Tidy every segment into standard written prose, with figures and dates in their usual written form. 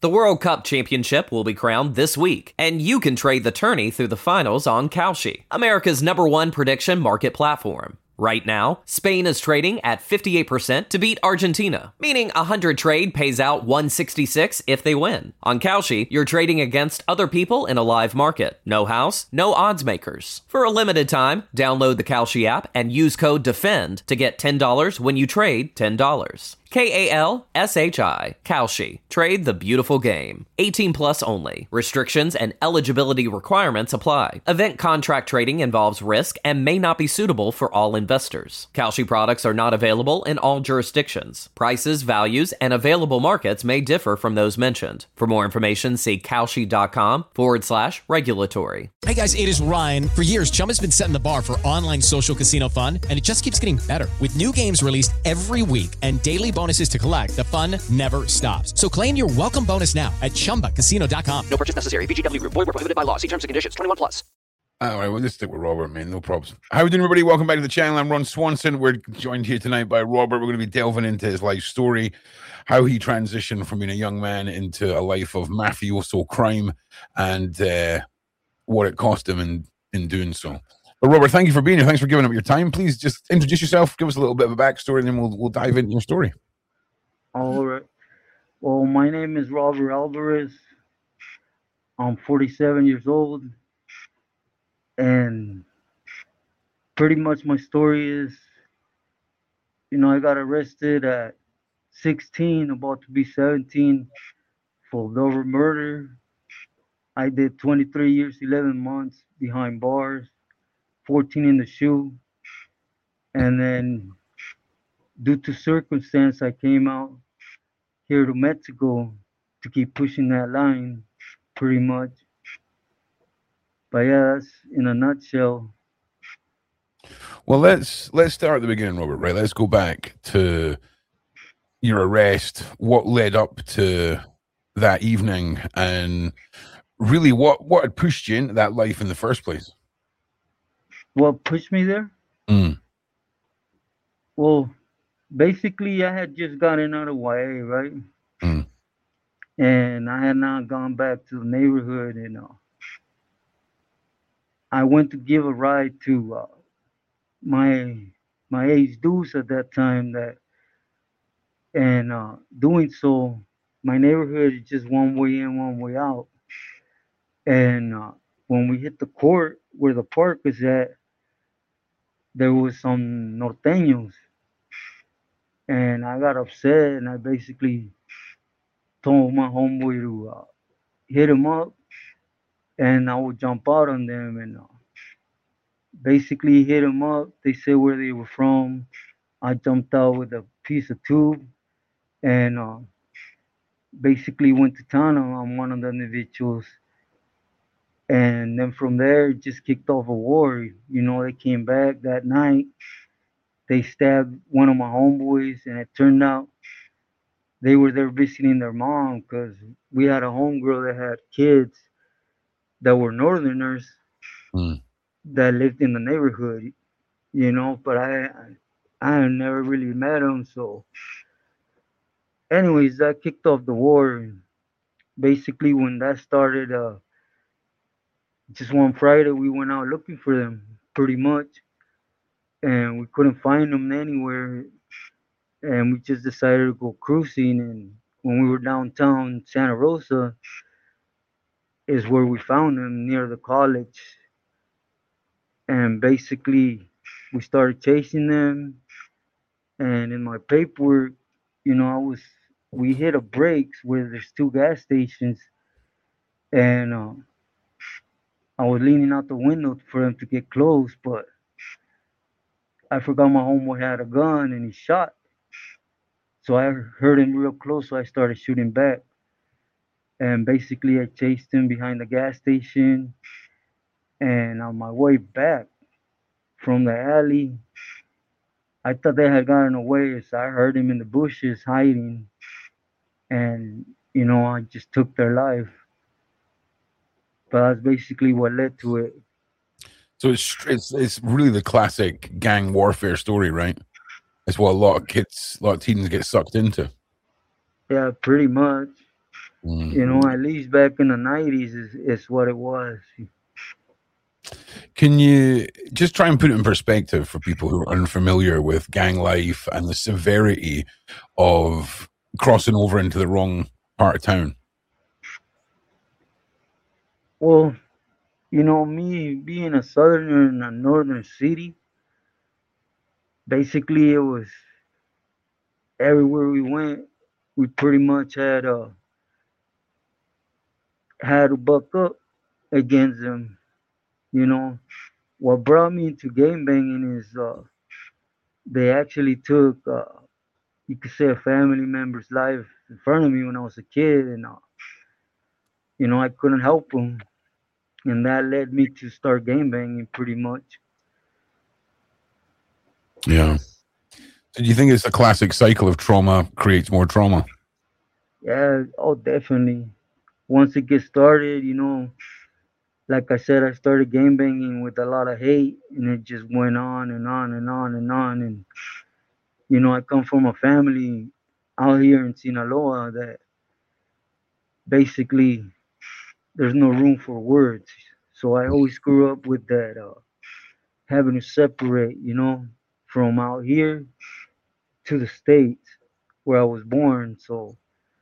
The World Cup Championship will be crowned this week, and you can trade the tourney through the finals on Kalshi, America's #1 prediction market platform. Right now, Spain is trading at 58% to beat Argentina, meaning 100 trade pays out 166 if they win. On Kalshi, you're trading against other people in a live market. No house, no odds makers. For a limited time, download the Kalshi app and use code DEFEND to get $10 when you trade $10. Kalshi. Kalshi. Trade the beautiful game. 18 plus only. Restrictions and eligibility requirements apply. Event contract trading involves risk and may not be suitable for all investors. Kalshi products are not available in all jurisdictions. Prices, values, and available markets may differ from those mentioned. For more information, see kalshi.com/regulatory. Hey guys, it is Ryan. For years, Chumba's been setting the bar for online social casino fun, and it just keeps getting better. With new games released every week and daily bonuses to collect, the fun never stops. So claim your welcome bonus now at ChumbaCasino.com. No purchase necessary. VGW Group. Void where prohibited by law. See terms and conditions. 21 plus. All right, well, let's stick with Robert, man. No problems. How are we doing, everybody? Welcome back to the channel. I'm Ron Swanson. We're joined here tonight by Robert. We're going to be delving into his life story, how he transitioned from being a young man into a life of mafioso crime, and what it cost him in doing so. But Robert, thank you for being here. Thanks for giving up your time. Please just introduce yourself, give us a little bit of a backstory, and then we'll dive into your story. All right. Well, my name is Robert Alvarez. I'm 47 years old. And pretty much my story is, I got arrested at 16, about to be 17, for double murder. I did 23 years, 11 months behind bars, 14 in the shoe. And then due to circumstance, I came out here to Mexico to keep pushing that line, pretty much. But yeah, that's in a nutshell. Well, let's start at the beginning, Robert, right? Let's go back to your arrest, what led up to that evening, and really what had pushed you into that life in the first place. What pushed me there? Well, basically, I had just gotten out of YA, right? And I had not gone back to the neighborhood, and I went to give a ride to my age dudes at that time. Doing so, my neighborhood is just one way in, one way out. And when we hit the court where the park is at, there was some norteños. And I got upset, and I basically told my homeboy to hit him up, and I would jump out on them and basically hit him up. They said where they were from. I jumped out with a piece of tube and basically went to town on one of the individuals. And then from there, it just kicked off a war. They came back that night. They stabbed one of my homeboys, and it turned out they were there visiting their mom because we had a homegirl that had kids that were Northerners that lived in the neighborhood, but I never really met them. So anyways, that kicked off the war. Basically, when that started, just one Friday, we went out looking for them, pretty much. And we couldn't find them anywhere. And we just decided to go cruising. And when we were downtown Santa Rosa is where we found them, near the college. And basically, we started chasing them. And in my paperwork, we hit a brakes where there's two gas stations. And I was leaning out the window for them to get close, but I forgot my homeboy had a gun and he shot. So I heard him real close, so I started shooting back. And basically, I chased him behind the gas station. And on my way back from the alley, I thought they had gotten away, so I heard him in the bushes hiding. And, I just took their life. But that's basically what led to it. So it's really the classic gang warfare story, right? It's what a lot of teens get sucked into. Yeah, pretty much. You know, at least back in the 90s is what it was. Can you just try and put it in perspective for people who are unfamiliar with gang life and the severity of crossing over into the wrong part of town? Well, you know, me being a southerner in a northern city, basically it was everywhere we went, we pretty much had to buck up against them. You know, what brought me into game banging is they actually took, you could say, a family member's life in front of me when I was a kid, and you know, I couldn't help them, and that led me to start game banging pretty much. Yeah. Do you think it's a classic cycle of trauma creates more trauma? Yeah, oh, definitely. Once it gets started, you know, like I said, I started game banging with a lot of hate, and it just went on and on and on and on. And you know, I come from a family out here in Sinaloa that basically there's no room for words. So I always grew up with that having to separate, you know, from out here to the States where I was born. So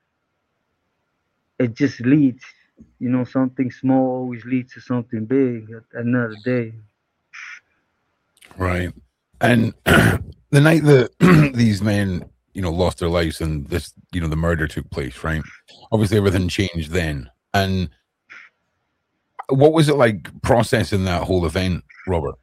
it just leads, you know, something small always leads to something big at another day. Right. And the night that these men, you know, lost their lives and this, you know, the murder took place, right? Obviously everything changed then. And what was it like processing that whole event, Robert?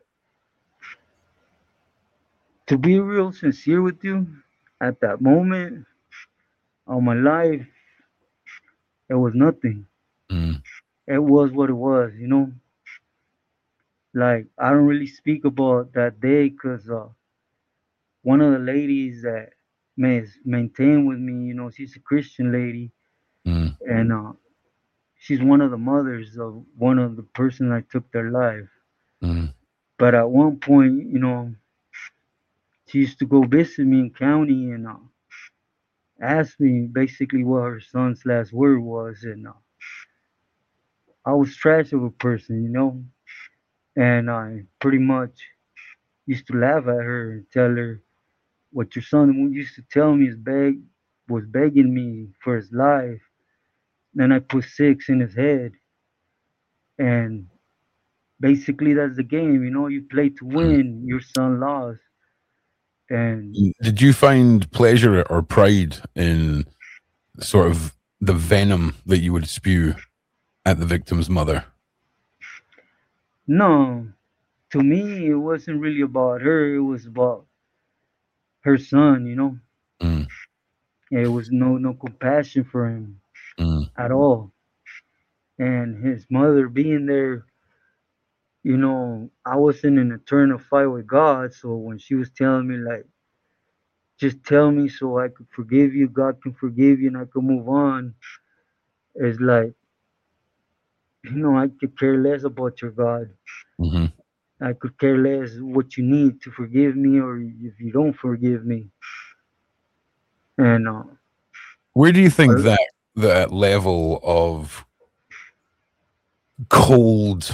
To be real sincere with you, at that moment of my life, it was nothing. Mm. It was what it was, you know. Like I don't really speak about that day because one of the ladies that maintained with me, you know, she's a Christian lady, and she's one of the mothers of one of the person that took their life. But at one point, you know, she used to go visit me in county and ask me basically what her son's last word was, and I was trash of a person, you know, and I pretty much used to laugh at her and tell her what your son used to tell me was begging me for his life. Then I put 6 in his head, and basically that's the game, you know. You play to win. Your son lost, and did you find pleasure or pride in sort of the venom that you would spew at the victim's mother? no, to me it wasn't really about her. It was about her son, you know. It was no compassion for him at all, and his mother being there. You know, I was in an eternal fight with God, so when she was telling me like, just tell me so I could forgive you, God can forgive you, and I could move on, it's like, you know, I could care less about your God. I could care less what you need to forgive me or if you don't forgive me. And where do you think that level of cold,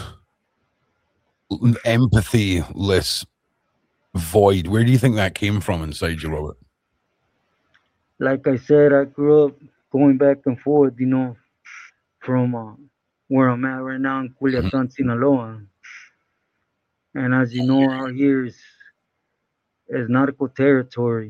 empathy-less void, where do you think that came from inside you, Robert? like I said, I grew up going back and forth, you know, from where I'm at right now in Culiacan, Sinaloa. And as you know, out here is narco territory.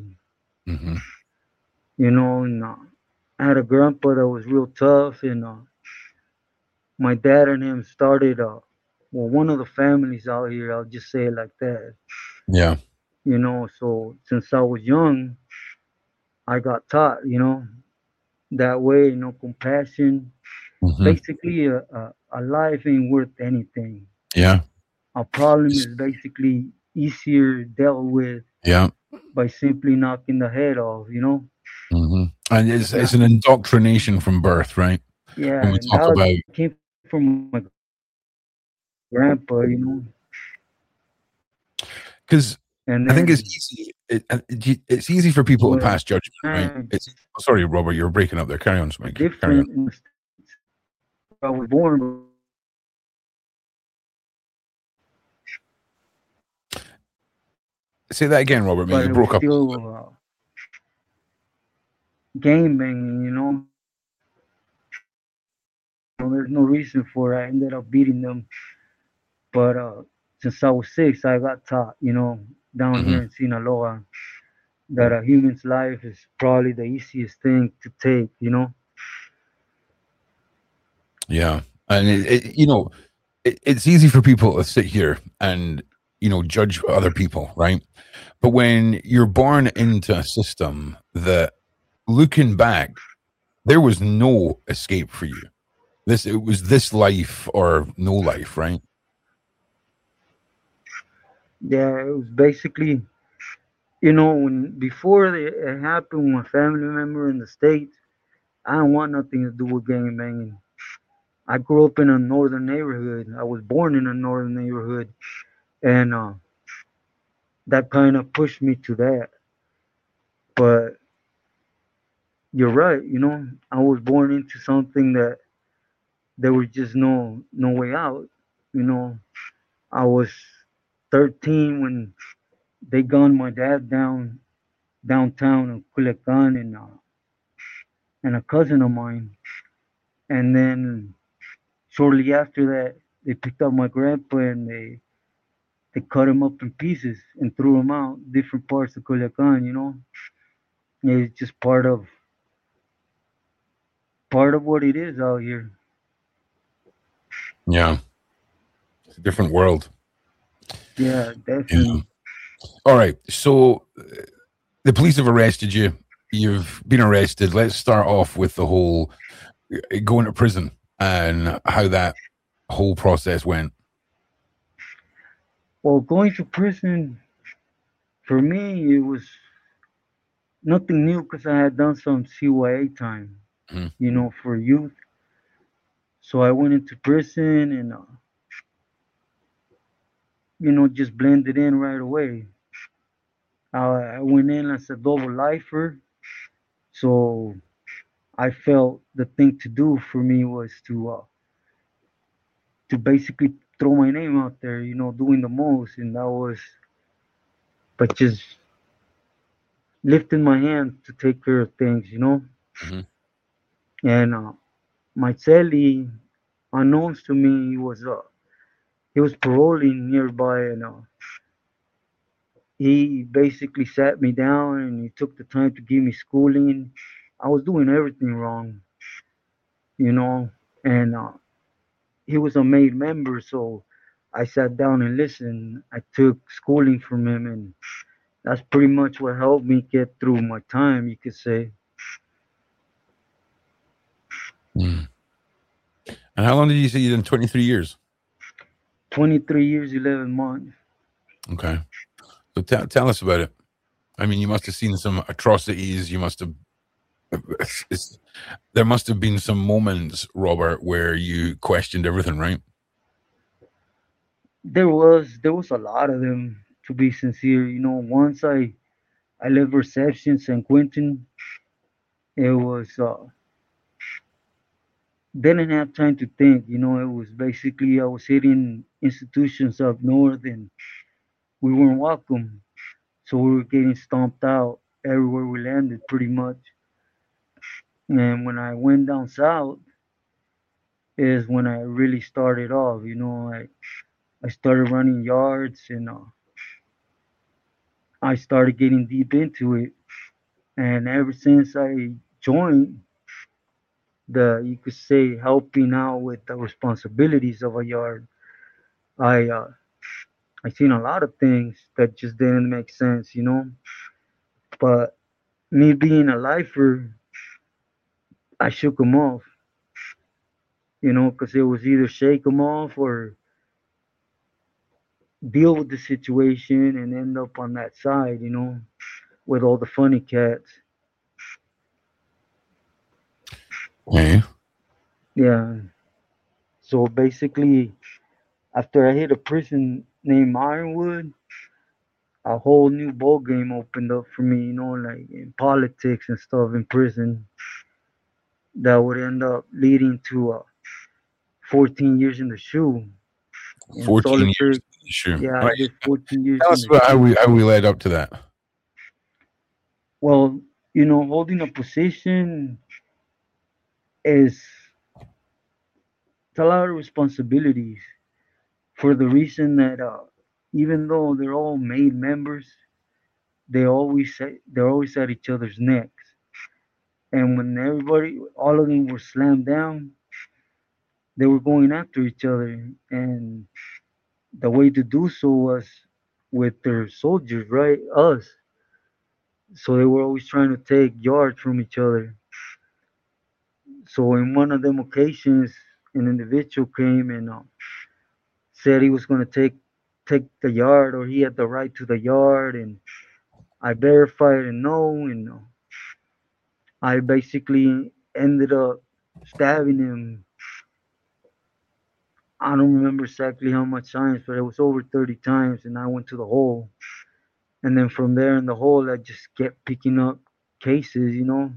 You know, and I had a grandpa that was real tough, and my dad and him started, well, one of the families out here, I'll just say it like that. Yeah. You know, so since I was young, I got taught, you know, that way, you know, compassion. Basically, a life ain't worth anything. Yeah. A problem is basically easier dealt with by simply knocking the head off, you know? And it's an indoctrination from birth, right? Yeah, when we talk about came from my grandpa, you know? because And I think then it's easy. It's easy for people to when pass judgment, right? It's sorry, Robert, you're breaking up there. Carry on, Smike. Carry on. different in the States where I was born, Say that again, Robert. Man, but you it was broke up. still game banging, There's no reason for it. I ended up beating them. But since I was 6, I got taught, down here in Sinaloa, that a human's life is probably the easiest thing to take. Yeah, and it's easy for people to sit here and judge other people, right? But when you're born into a system that, looking back, there was no escape for you. It was this life or no life, right? Yeah, it was basically, when before it happened with my family member in the States, I didn't want nothing to do with gang banging. I grew up in a northern neighborhood. I was born in a northern neighborhood, and that kind of pushed me to that. But you're right, I was born into something that there was just no way out. You know, I was 13 when they gunned my dad downtown in Culiacan, and a cousin of mine. And then shortly after that, they picked up my grandpa and they cut him up in pieces and threw him out different parts of Culiacan. It's just part of what it is out here. Yeah, it's a different world. Yeah, definitely. Yeah. All right, so the police have arrested you. You've been arrested. Let's start off with the whole going to prison and how that whole process went. Well, going to prison for me, it was nothing new because I had done some CYA time, for youth. So I went into prison and, just blended in right away. I went in as a double lifer. So I felt the thing to do for me was to basically throw my name out there, doing the most. And that was, but just lifting my hand to take care of things. And my celly, unknowns to me, he was paroling nearby, and he basically sat me down and he took the time to give me schooling. I was doing everything wrong, and he was a made member, so I sat down and listened. I took schooling from him, and that's pretty much what helped me get through my time, you could say. And how long did you say you did? 23 years? 23 years, 11 months. Okay. So tell us about it. I mean, you must have seen some atrocities. You must have. There must have been some moments, Robert, where you questioned everything, right? There was a lot of them, to be sincere. Once I left reception San Quentin, it was didn't have time to think. It was basically I was hitting institutions up north, and we weren't welcome, so we were getting stomped out everywhere we landed, pretty much. And when I went down south, is when I really started off. I started running yards, and I started getting deep into it. And ever since I joined, you could say, helping out with the responsibilities of a yard, I seen a lot of things that just didn't make sense. But me being a lifer, I shook them off, because it was either shake them off or deal with the situation and end up on that side, with all the funny cats. Okay. Yeah. So basically, after I hit a prison named Ironwood, a whole new ball game opened up for me, like in politics and stuff in prison that would end up leading to 14 years in the shoe. In 14 years. solitary. Sure. Yeah, All I right. did 14 years Tell in us the about how shoe. we led up to that. Well, holding a position is it's a lot of responsibilities for the reason that even though they're all made members, they're always at each other's necks. And when all of them were slammed down, they were going after each other, and the way to do so was with their soldiers, right? Us. So they were always trying to take yards from each other. So in one of them occasions, an individual came and said he was going to take the yard, or he had the right to the yard, and I verified and no, and I basically ended up stabbing him. I don't remember exactly how much times, but it was over 30 times, and I went to the hole. And then from there in the hole, I just kept picking up cases.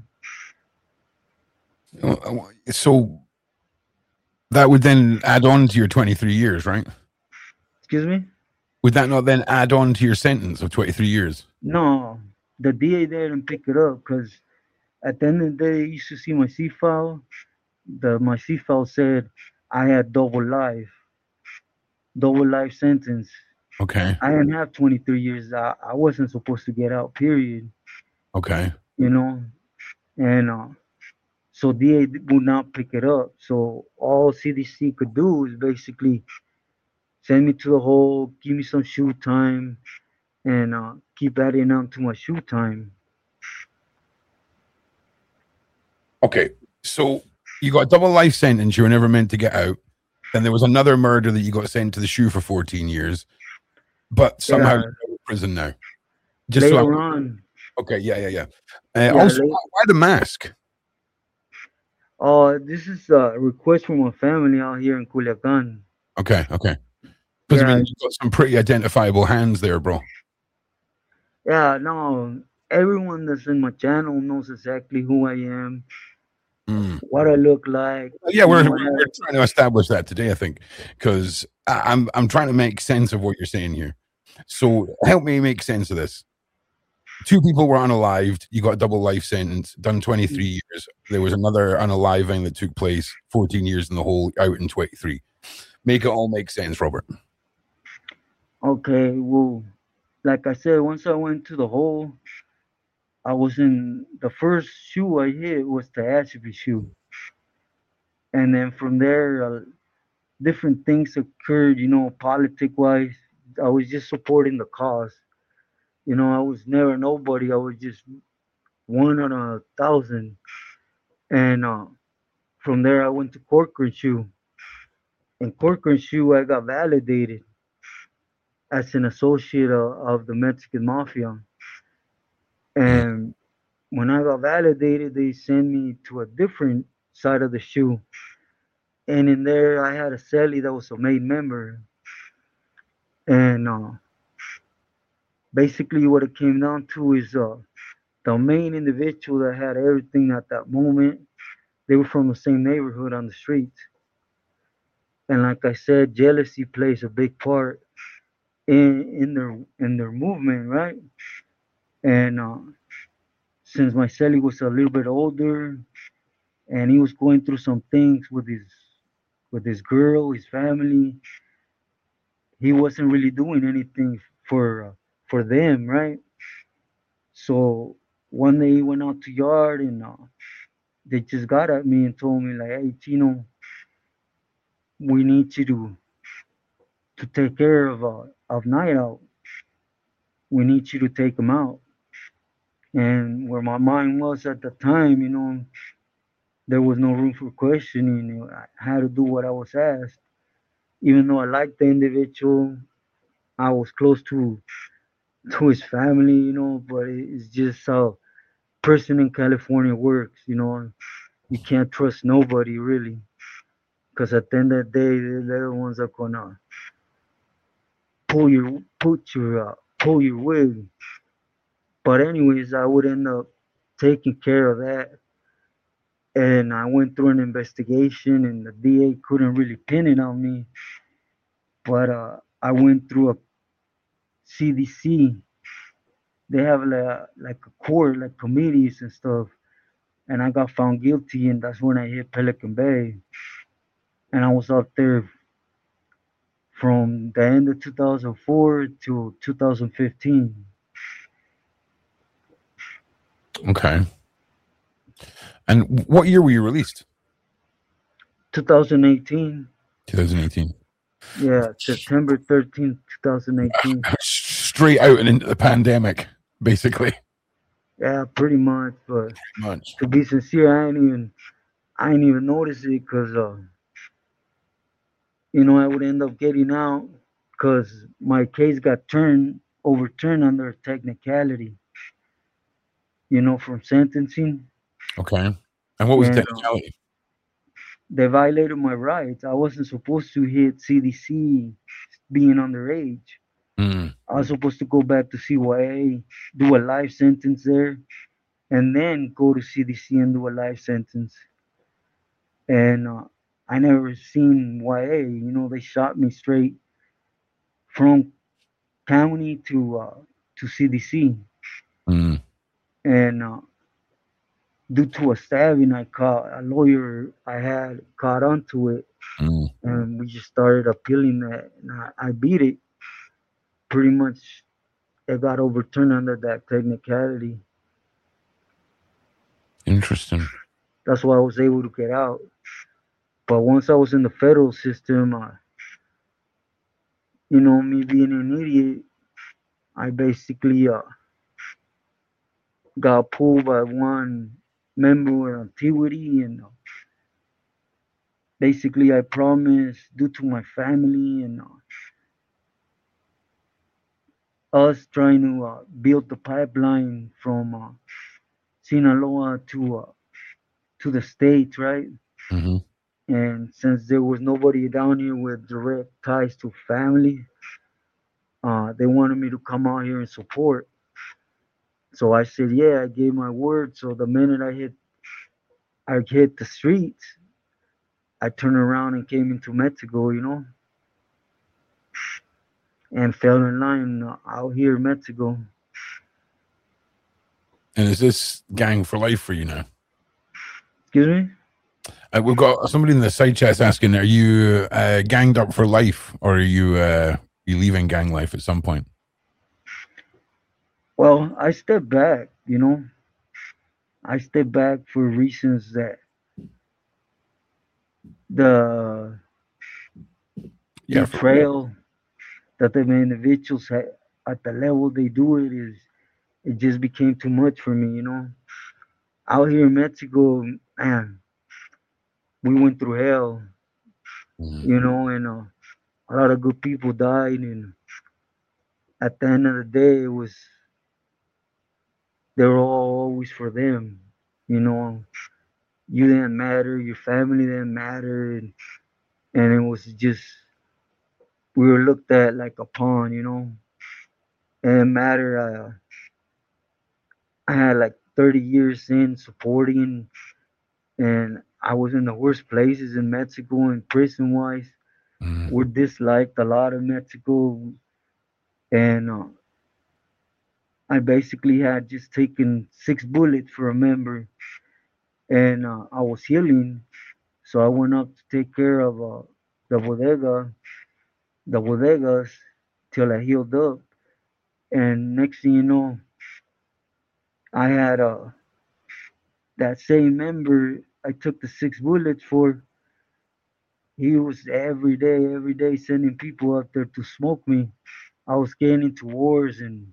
So that would then add on to your 23 years, right? Excuse me? Would that not then add on to your sentence of 23 years? No, the DA didn't pick it up because at the end of the day, they used to see my C file. My C file said I had double life sentence. Okay. I didn't have 23 years. I wasn't supposed to get out, period. Okay. And so DA would not pick it up. So all CDC could do is basically send me to the hole, give me some shoe time, and keep adding on to my shoe time. Okay. So you got a double life sentence. You were never meant to get out. Then there was another murder that you got sent to the shoe for 14 years. But somehow you're in prison now. Just later on. Okay. Yeah. Also, why the mask? This is a request from my family out here in Culiacan. Okay. Because I mean, you've got some pretty identifiable hands there, bro. Yeah, no, everyone that's in my channel knows exactly who I am, what I look like. Yeah, we're trying to establish that today, I think, because I'm trying to make sense of what you're saying here. So help me make sense of this. 2 people were unalived. You got a double life sentence, done 23 years. There was another unaliving that took place, 14 years in the hole, out in 23. Make it all make sense, Robert. Okay, well, like I said, once I went to the hole, I was in the first shoe I hit was the atrophy shoe. And then from there, different things occurred, politic-wise. I was just supporting the cause. I was never nobody. I was just one on 1,000. And from there, I went to Corcoran Shoe. In Corcoran Shoe, I got validated as an associate of the Mexican Mafia. And when I got validated, they sent me to a different side of the shoe. And in there, I had a celly that was a made member. And basically what it came down to is the main individual that had everything at that moment, they were from the same neighborhood on the street. And like I said, jealousy plays a big part in their movement, right? And since my celly was a little bit older and he was going through some things with his girl, his family, he wasn't really doing anything for them, right? So one day he went out to yard and they just got at me and told me like, hey, Chino, we need you to take care of Night Out. We need you to take him out. And where my mind was at the time, there was no room for questioning. I had to do what I was asked. Even though I liked the individual, I was close to his family, but it's just how person in California works, You can't trust nobody really. Because at the end of the day, they're the ones that are gonna put your pull your wig. But anyways, I would end up taking care of that. And I went through an investigation, and the DA couldn't really pin it on me. But I went through a CDC. They have like a court, like committees and stuff. And I got found guilty, and that's when I hit Pelican Bay. And I was up there from the end of 2004 to 2015. Okay. And what year were you released? 2018. 2018. Yeah, September 13th, 2018. Straight out and into the pandemic, basically. Yeah, pretty much. But Much. to be sincere, I ain't even notice it because, I would end up getting out because my case got overturned under technicality, from sentencing. Okay. And what was And technicality? they violated my rights. I wasn't supposed to hit CDC being underage. Mm. I was supposed to go back to CYA, do a life sentence there, and then go to CDC and do a life sentence. And I never seen YA. They shot me straight from county to CDC. Mm. And due to a stabbing, a lawyer I had caught onto it, and we just started appealing that, and I beat it. Pretty much, it got overturned under that technicality. Interesting. That's why I was able to get out. But once I was in the federal system, me being an idiot, I basically got pulled by one member of Antiquity, and basically I promised, due to my family and us trying to build the pipeline from Sinaloa to the States, right? Mm-hmm. And since there was nobody down here with direct ties to family, they wanted me to come out here and support. So I said, yeah, I gave my word. So the minute I hit the streets, I turned around and came into Mexico, and fell in line out here in Mexico. And is this gang for life for you now? Excuse me? We've got somebody in the side chat asking, are you ganged up for life, or are you leaving gang life at some point? Well, I stepped back, I stepped back for reasons that the betrayal that the individuals had at the level they do it just became too much for me, Out here in Mexico, man, we went through hell, and a lot of good people died, and at the end of the day, they were all always for them, You didn't matter, your family didn't matter, and it was just, we were looked at like a pawn, It didn't matter. I had like 30 years in supporting, and I was in the worst places in Mexico and prison wise. We're disliked a lot in Mexico, and I basically had just taken 6 bullets for a member, and I was healing, so I went up to take care of the bodegas, till I healed up, and next thing you know, I had that same member I took the 6 bullets for. He was every day sending people up there to smoke me. I was getting into wars, and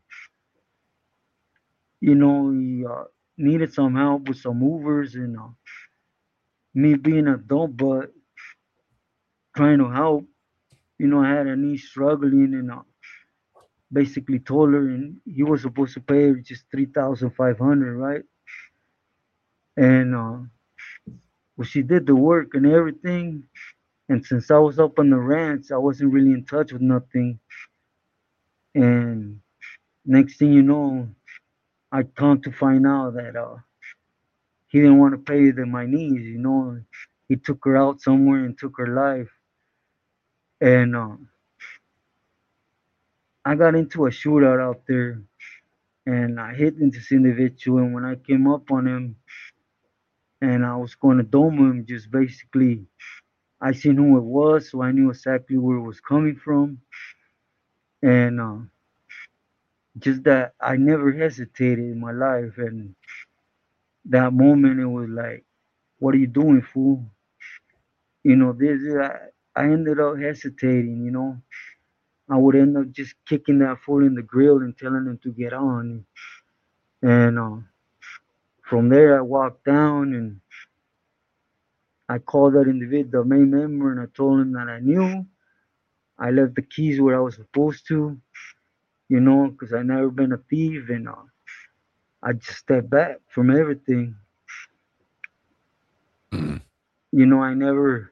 he needed some help with some movers, and me being a dumb butt trying to help. I had a niece struggling, and basically told her, and he was supposed to pay her just 3,500, right? And well, she did the work and everything. And since I was up on the ranch, I wasn't really in touch with nothing. And Next thing you know, I come to find out that he didn't want to pay my niece. He took her out somewhere and took her life. And I got into a shootout out there, and I hit this individual. And when I came up on him, and I was going to dome him, just basically, I seen who it was, so I knew exactly where it was coming from. And just that I never hesitated in my life. And that moment, it was like, what are you doing, fool? I ended up hesitating. I would end up just kicking that fool in the grill and telling him to get on. And from there, I walked down and I called that individual, the main member, and I told him that I knew. I left the keys where I was supposed to, because I never been a thief, and I just stepped back from everything. I never,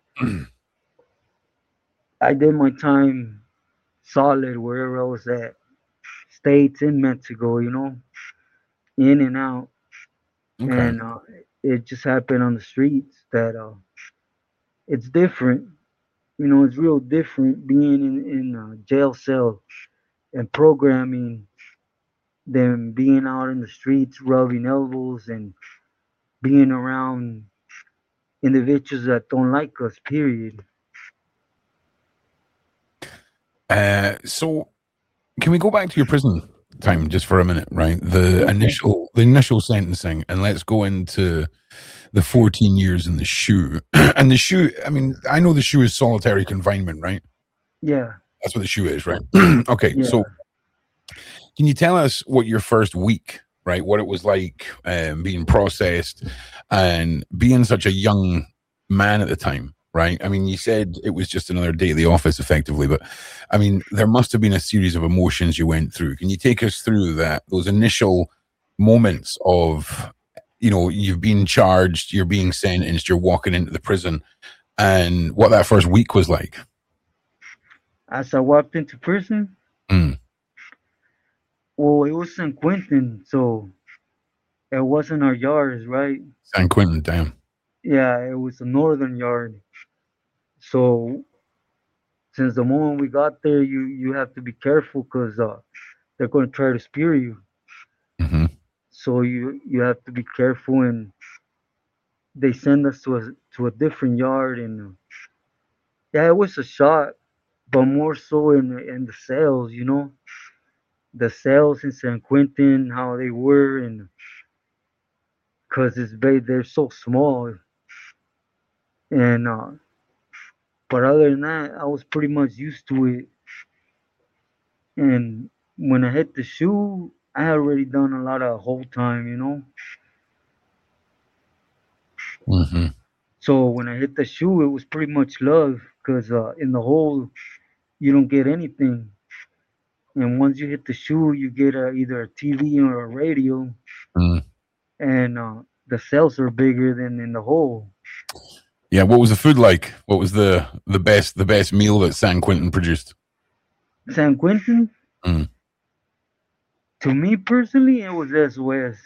I did my time solid wherever I was at, States in Mexico, in and out. Okay. And it just happened on the streets that it's different. It's real different being in a jail cell and programming than being out in the streets rubbing elbows and being around individuals that don't like us, period. So can we go back to your prison time just for a minute, right? The initial sentencing, and let's go into the 14 years in the SHU. And the SHU, I mean, I know the SHU is solitary confinement, right? Yeah. That's what the SHU is, right? Okay, Yeah. so can you tell us what your first week, right, what it was like being processed and being such a young man at the time, right? I mean, you said it was just another day at the office effectively, but I mean, there must have been a series of emotions you went through. Can you take us through those initial moments of, you've been charged, you're being sentenced, you're walking into the prison, and what that first week was like? As I walked into prison, well, it was San Quentin, so it wasn't our yards, right? San Quentin, damn. Yeah, it was the northern yard. So since the moment we got there, you have to be careful because they're going to try to spear you. Mm-hmm. So you have to be careful, and they send us to a different yard, and yeah, it was a shot, but more so in the cells, the cells in San Quentin, how they were, and because they're so small, and but other than that, I was pretty much used to it. And when I hit the SHU, I had already done a lot of whole time, Mm-hmm. So when I hit the SHU, it was pretty much love because in the hole, you don't get anything. And once you hit the SHU, you get either a TV or a radio. Mm-hmm. And the cells are bigger than in the hole. Yeah, what was the food like? What was the best meal that San Quentin produced? San Quentin? To me personally, it was SOS.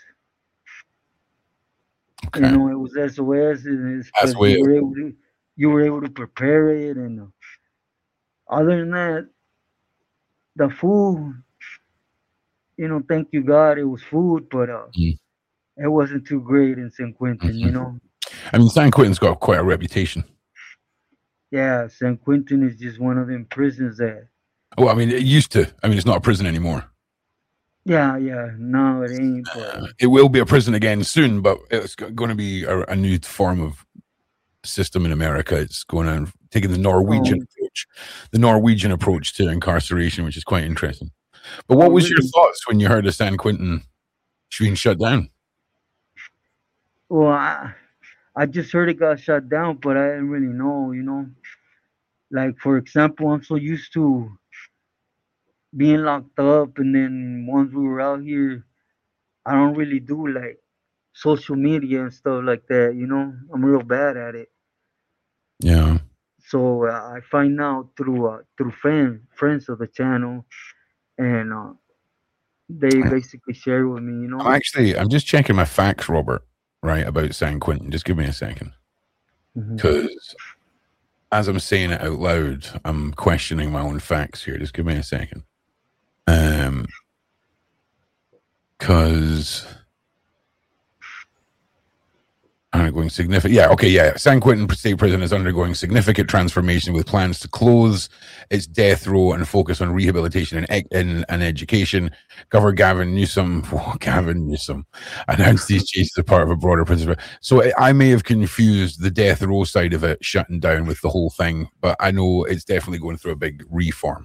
Okay. It was SOS, and it's because you were able to prepare it, and other than that, the food, thank you God, it was food, but it wasn't too great in San Quentin, I mean, San Quentin's got quite a reputation. Yeah, San Quentin is just one of them prisons that. Well, I mean, it used to. I mean, it's not a prison anymore. Yeah, no, it ain't. But it will be a prison again soon, but it's going to be a new form of system in America. It's going to taking the Norwegian approach to incarceration, which is quite interesting. But what was your thoughts when you heard of San Quentin being shut down? Well, I just heard it got shut down, but I didn't really know, Like, for example, I'm so used to being locked up, and then once we were out here, I don't really do, like, social media and stuff like that, I'm real bad at it. Yeah. So I find out through friends of the channel, and they basically shared with me, you know. I'm just checking my facts, Robert, right, about San Quentin. Just give me a second. Because as I'm saying it out loud, I'm questioning my own facts here. Just give me a second. Because undergoing significant, San Quentin State Prison is undergoing significant transformation with plans to close its death row and focus on rehabilitation and education. Governor Gavin Newsom announced these changes as part of a broader prison. So I may have confused the death row side of it shutting down with the whole thing, but I know it's definitely going through a big reform.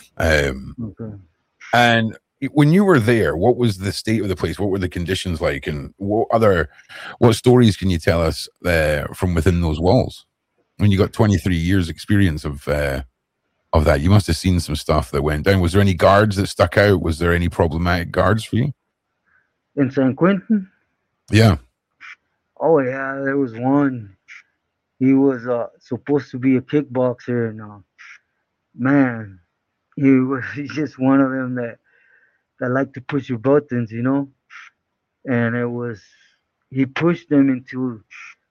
And when you were there, what was the state of the place? What were the conditions like? And what stories can you tell us from within those walls? When you got 23 years experience of that, you must have seen some stuff that went down. Was there any guards that stuck out? Was there any problematic guards for you? In San Quentin? Yeah. Oh, yeah, there was one. He was supposed to be a kickboxer, and man, he's just one of them that like to push your buttons, you know. And he pushed them into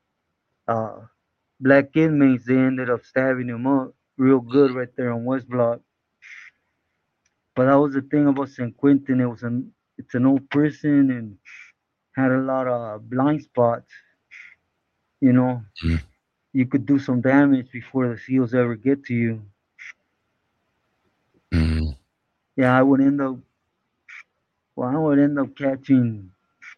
black inmates. They ended up stabbing him up real good right there on West Block. But that was the thing about San Quentin. It's an old prison and had a lot of blind spots. You know, you could do some damage before the SEALs ever get to you. Yeah, I would end up catching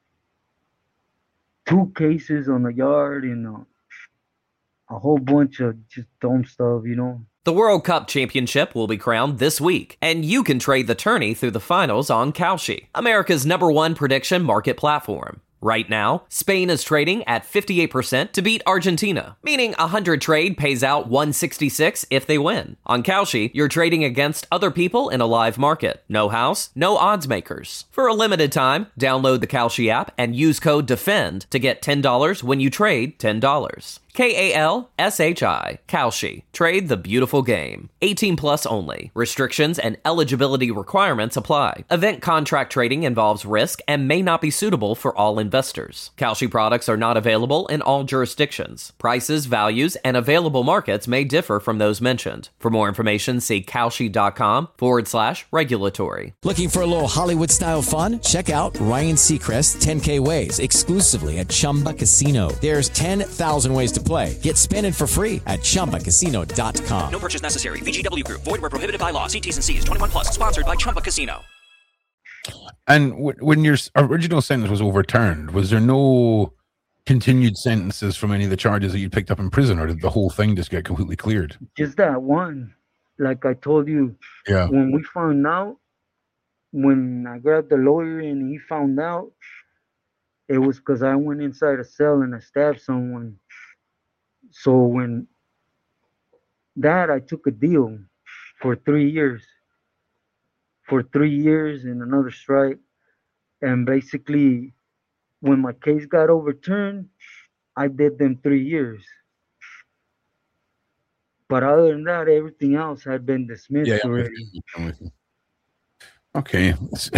2 cases on the yard and a whole bunch of just dumb stuff, you know. The World Cup Championship will be crowned this week, and you can trade the tourney through the finals on Kalshi, America's #1 prediction market platform. Right now, Spain is trading at 58% to beat Argentina, meaning 100 trade pays out 166 if they win. On Kalshi, you're trading against other people in a live market. No house, no odds makers. For a limited time, download the Kalshi app and use code DEFEND to get $10 when you trade $10. KALSHI, Kalshi. Trade the beautiful game. 18 plus only. Restrictions and eligibility requirements apply. Event contract trading involves risk and may not be suitable for all investors. Kalshi products are not available in all jurisdictions. Prices, values, and available markets may differ from those mentioned. For more information, see kalshi.com/regulatory. Looking for a little Hollywood-style fun? Check out Ryan Seacrest's 10K Ways exclusively at Chumba Casino. There's 10,000 ways to play. Get spinning for free at ChumbaCasino.com. No purchase necessary. VGW Group. Void where prohibited by law. See T's and C's. 21 plus. Sponsored by Chumba Casino. And when your original sentence was overturned, was there no continued sentences from any of the charges that you picked up in prison, or did the whole thing just get completely cleared? Just that one. Like I told you, when we found out, when I grabbed the lawyer and he found out, it was because I went inside a cell and I stabbed someone. So when that, I took a deal for 3 years. For 3 years and another strike. And basically, when my case got overturned, I did them 3 years. But other than that, everything else had been dismissed already. Okay.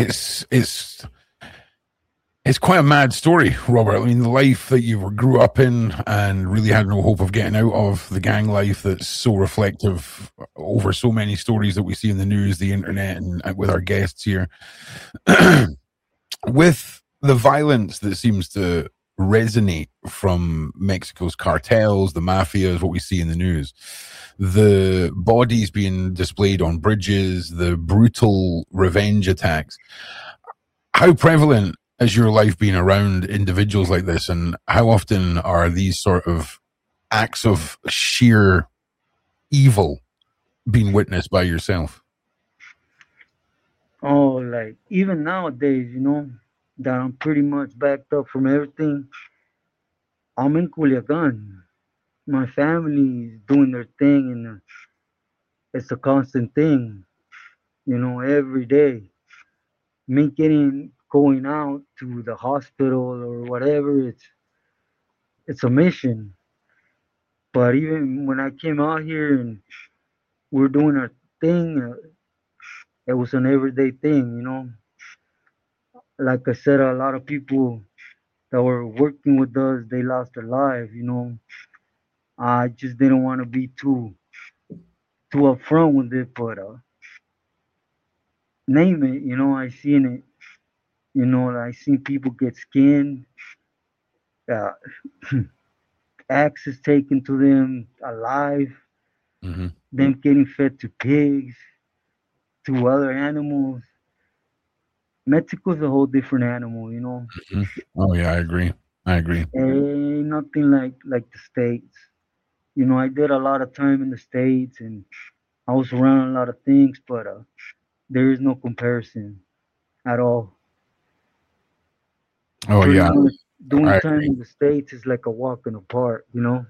It's quite a mad story, Robert. I mean, the life that you grew up in and really had no hope of getting out of, the gang life that's so reflective over so many stories that we see in the news, the internet, and with our guests here. With the violence that seems to resonate from Mexico's cartels, the mafias, what we see in the news, the bodies being displayed on bridges, the brutal revenge attacks, how prevalent has your life been around individuals like this, and how often are these sort of acts of sheer evil being witnessed by yourself? Oh, like even nowadays, you know, that I'm pretty much backed up from everything. I'm in Culiacan. My family is doing their thing, and it's a constant thing, you know, every day. Me going out to the hospital or whatever, it's a mission. But even when I came out here and we're doing our thing, it was an everyday thing, you know. like I said, a lot of people that were working with us, they lost their life. I just didn't want to be too upfront with it, but name it. I seen it. I seen people get skinned, uh, axes taken to them alive, Mm-hmm. them getting fed to pigs, to other animals. Mexico's a whole different animal. Mm-hmm. Oh yeah, I agree. Ain't nothing like the States. I did a lot of time in the States and I was around a lot of things, but there is no comparison at all. Oh Pretty yeah, much I doing time agree. in the States is like a walk in the park.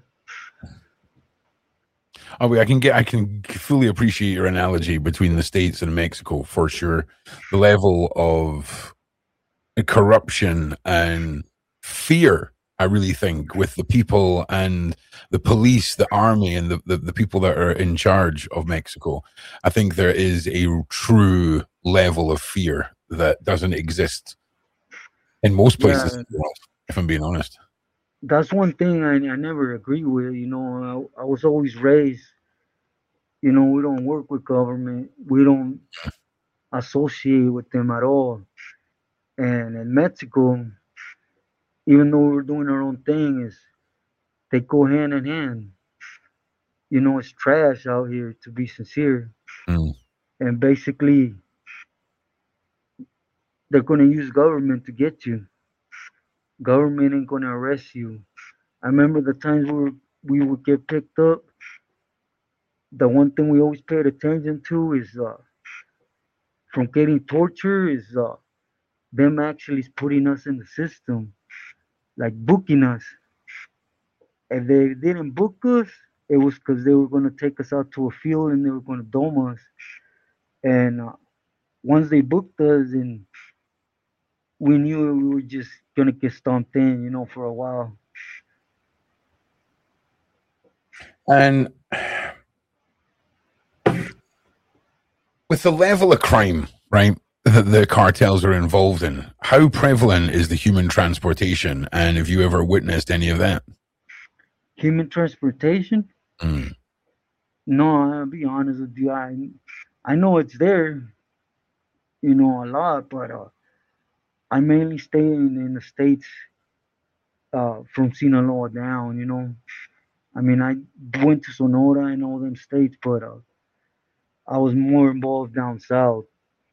Oh, I can fully appreciate your analogy between the States and Mexico for sure. The level of corruption and fear, I really think, with the people and the police, the army, and the people that are in charge of Mexico. I think there is a true level of fear that doesn't exist in most places Yeah, in the world, if I'm being honest. that's one thing I never agree with. I was always raised, we don't work with government, we don't associate with them at all. And in Mexico, even though we're doing our own thing, is they go hand in hand. It's trash out here, to be sincere. Mm, And basically, they're going to use government to get you. Government ain't going to arrest you. I remember the times we would get picked up. The one thing we always paid attention to is from getting torture is them actually putting us in the system, like booking us. If they didn't book us, it was because they were going to take us out to a field and they were going to dome us. And once they booked us, and we knew we were just going to get stomped in, for a while. and with the level of crime, right, that the cartels are involved in, how prevalent is the human transportation? And have you ever witnessed any of that? Human transportation? Mm, No, I'll be honest with you. I know it's there, a lot, but I mainly stay in the States from Sinaloa down. I mean, I went to Sonora and all them states, but I was more involved down south.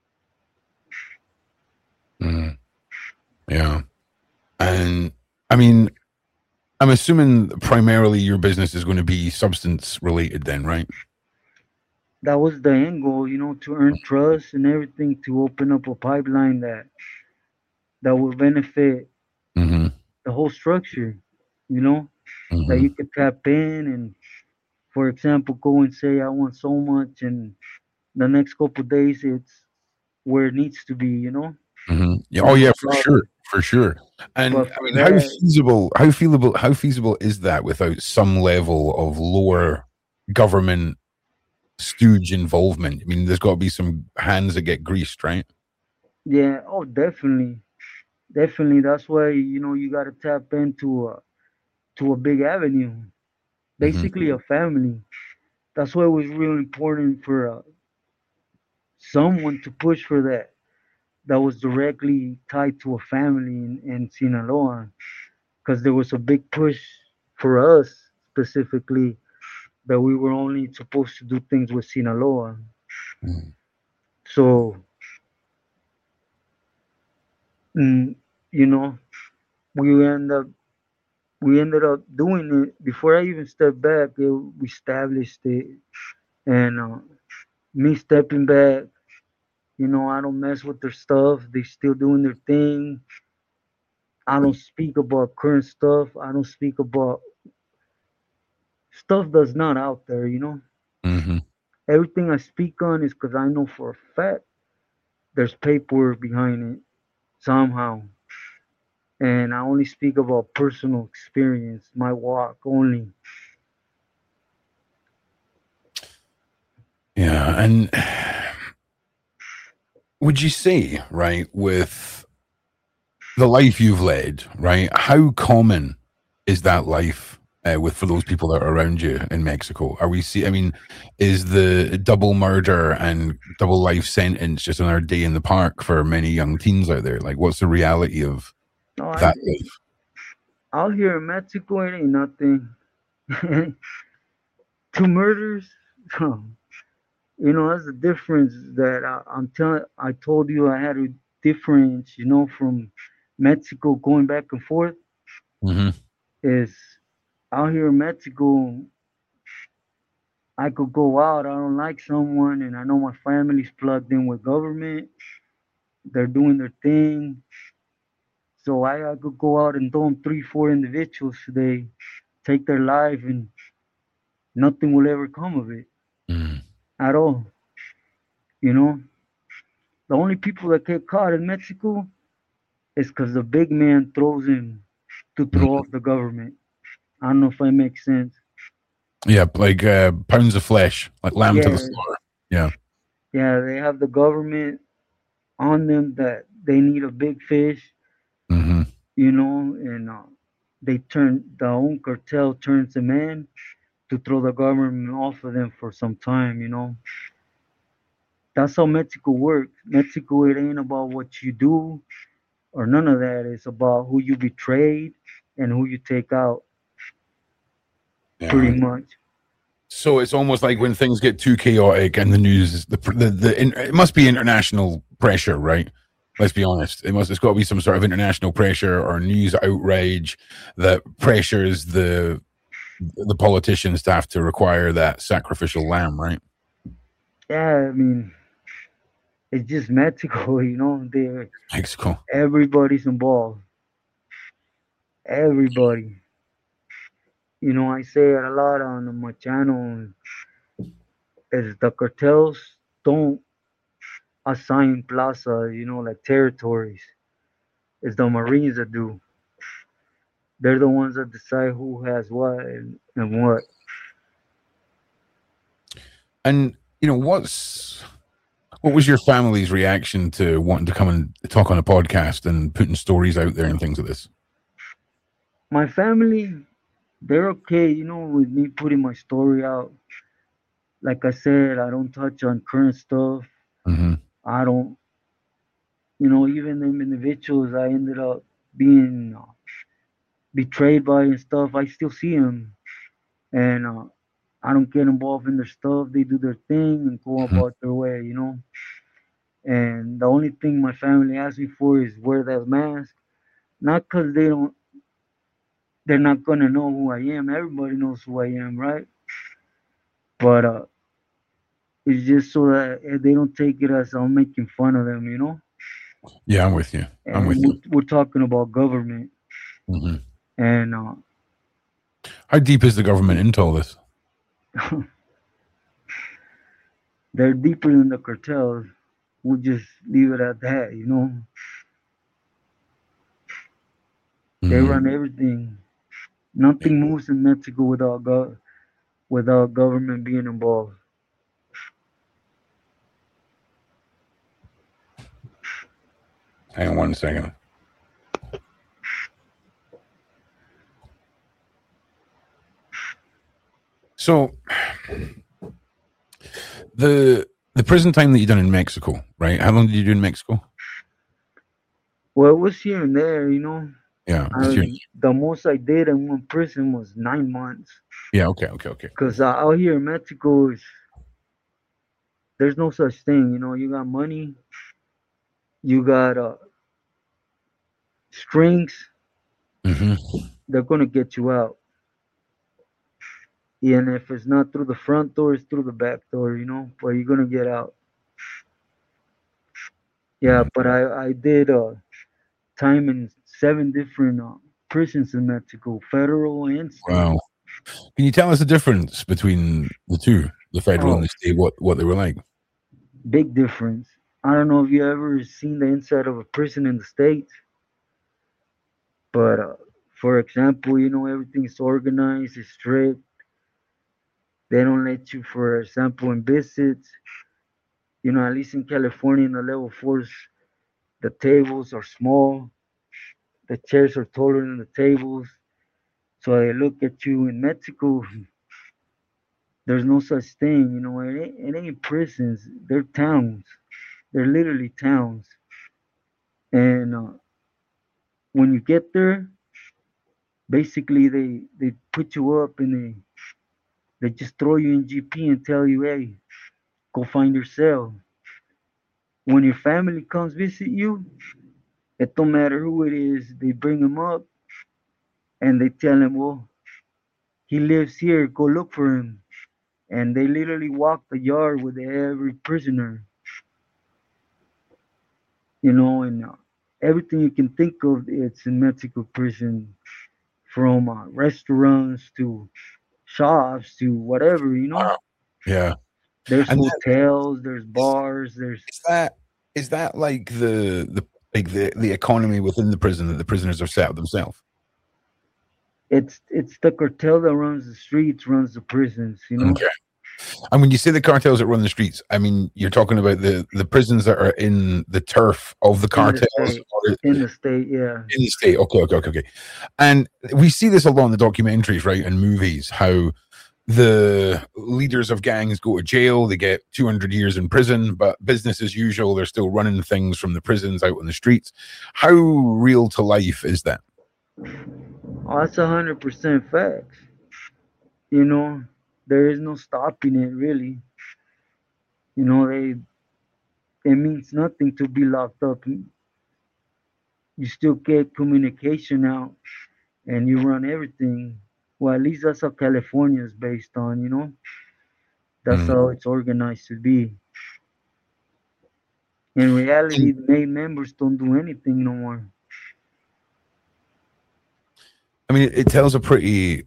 mm, yeah. And I mean, I'm assuming primarily your business is going to be substance related then, right? That was the end goal, to earn trust and everything, to open up a pipeline that will benefit Mm-hmm. the whole structure, you know, that Mm-hmm. you could tap in and, for example, go and say, I want so much, and the next couple of days it's where it needs to be. Mm-hmm. Yeah. And Oh, no yeah, for sure, problem. for sure. And But I for mean, that, how feasible is that without some level of lower government stooge involvement? I mean, there's got to be some hands that get greased, right? yeah, oh, definitely. Definitely. That's why, you got to tap into to a big avenue, Mm-hmm. basically a family. That's why it was really important for someone to push for that was directly tied to a family in Sinaloa, because there was a big push for us specifically that we were only supposed to do things with Sinaloa. So, mm, you know, we end up we ended up doing it before I even stepped back. We established it, and me stepping back, I don't mess with their stuff. They still doing their thing. I don't speak about current stuff. I don't speak about stuff that's not out there. Mm-hmm. Everything I speak on is because I know for a fact there's paperwork behind it somehow. And I only speak about personal experience, my walk only. Yeah. And would you say, right, with the life you've led, right? How common is that life for those people that are around you in Mexico? I mean, is the double murder and double life sentence just another day in the park for many young teens out there? Like, what's the reality of No, that life? out here in Mexico, it ain't nothing. 2 murders. That's the difference that I told you I had a difference, from Mexico going back and forth. Mm-hmm. Is out here in Mexico, I could go out. I don't like someone, and I know my family's plugged in with government. They're doing their thing. So I could go out and throw them 3, 4 individuals today, take their life, and nothing will ever come of it at all. You know, the only people that get caught in Mexico is because the big man throws in to throw off the government. I don't know if that makes sense. Yeah, like pounds of flesh, like lamb to the Yeah, slaughter. Yeah. yeah, they have the government on them that they need a big fish, Mm-hmm. and the own cartel turns them in to throw the government off of them for some time. That's how Mexico works. Mexico, it ain't about what you do or none of that. It's about who you betrayed and who you take out, pretty much. So it's almost like when things get too chaotic and the news, it must be international pressure, right? Let's be honest. It's got to be some sort of international pressure or news outrage that pressures the politicians to have to require that sacrificial lamb, right? Yeah, I mean, it's just Mexico, Mexico. Everybody's involved. Everybody. I say it a lot on my channel. Is the cartels don't assign plaza, like territories. It's the Marines that do. They're the ones that decide who has what and what. And what was your family's reaction to wanting to come and talk on a podcast and putting stories out there and things like this? My family, they're okay, with me putting my story out. Like I said, I don't touch on current stuff. Mm-hmm. I don't, even them individuals I ended up being betrayed by and stuff, I still see them. And I don't get involved in their stuff. They do their thing and go about their way. And the only thing my family asks me for is wear that mask. Not because they're not gonna know who I am. Everybody knows who I am, right? But it's just so that they don't take it as I'm making fun of them. Yeah, I'm with you. We're talking about government. Mm-hmm. And how deep is the government into all this? They're deeper than the cartels. We'll just leave it at that. They run everything. Nothing moves in Mexico without government being involved. Hang on 1 second. So the prison time that you done in Mexico, right? How long did you do in Mexico? Well, it was here and there, Yeah. The most I did in one prison was 9 months. Yeah. Okay. Because out here in Mexico, there's no such thing. You got money, you got strings. Mm-hmm. They're gonna get you out. And if it's not through the front door, it's through the back door. But you're gonna get out. Yeah, but I did time in 7 different prisons in Mexico, federal and state. Wow. Can you tell us the difference between the two, the federal and the state, what they were like? Big difference. I don't know if you ever seen the inside of a prison in the States, but for example, everything's organized, it's strict. They don't let you, for example, in visits. At least in California, in the level 4s, the tables are small. the chairs are taller than the tables. So they look at you. In Mexico, there's no such thing, you know. It ain't prisons. They're towns. They're literally towns. And when you get there, basically they put you up and they just throw you in GP and tell you, hey, go find your cell. When your family comes visit you, it don't matter who it is, they bring him up and they tell him, well, he lives here, go look for him. And they literally walk the yard with every prisoner, you know, and everything you can think of, it's in Mexico prison, from restaurants to shops to whatever, you know. Yeah. There's And hotels, there's bars, there's is that like the economy within the prison that the prisoners have set up themselves? it's the cartel that runs the streets, runs the prisons, you know. Okay. And when you say the cartels that run the streets, I mean, you're talking about the prisons that are in the turf of the cartels? In the state, yeah. In the state, okay. And we see this a lot in the documentaries, right, and movies, how the leaders of gangs go to jail, they get 200 years in prison, but business as usual, they're still running things from the prisons out on the streets. How real to life is that? Oh, that's 100% facts. You know, there is no stopping it, really. You know, it means nothing to be locked up. You still get communication out and you run everything. Well, at least that's how California is based on, you know. That's how it's organized to be. In reality, the main members don't do anything no more. I mean, it tells a pretty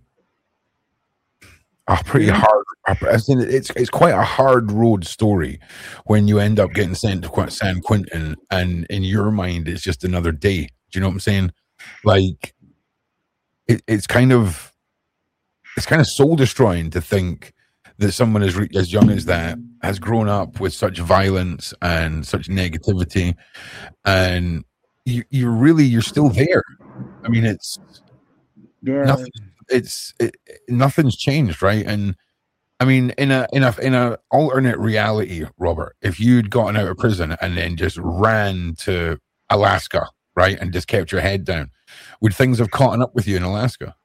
hard. It's quite a hard road story when you end up getting sent to San Quentin, and in your mind, it's just another day. Do you know what I'm saying? Like, it's kind of soul destroying to think that someone as young as that has grown up with such violence and such negativity, and you're still there. I mean, it's. Yeah, Nothing's changed, right? And I mean, in a alternate reality, Robert, if you'd gotten out of prison and then just ran to Alaska, right, and just kept your head down, would things have caught up with you in Alaska?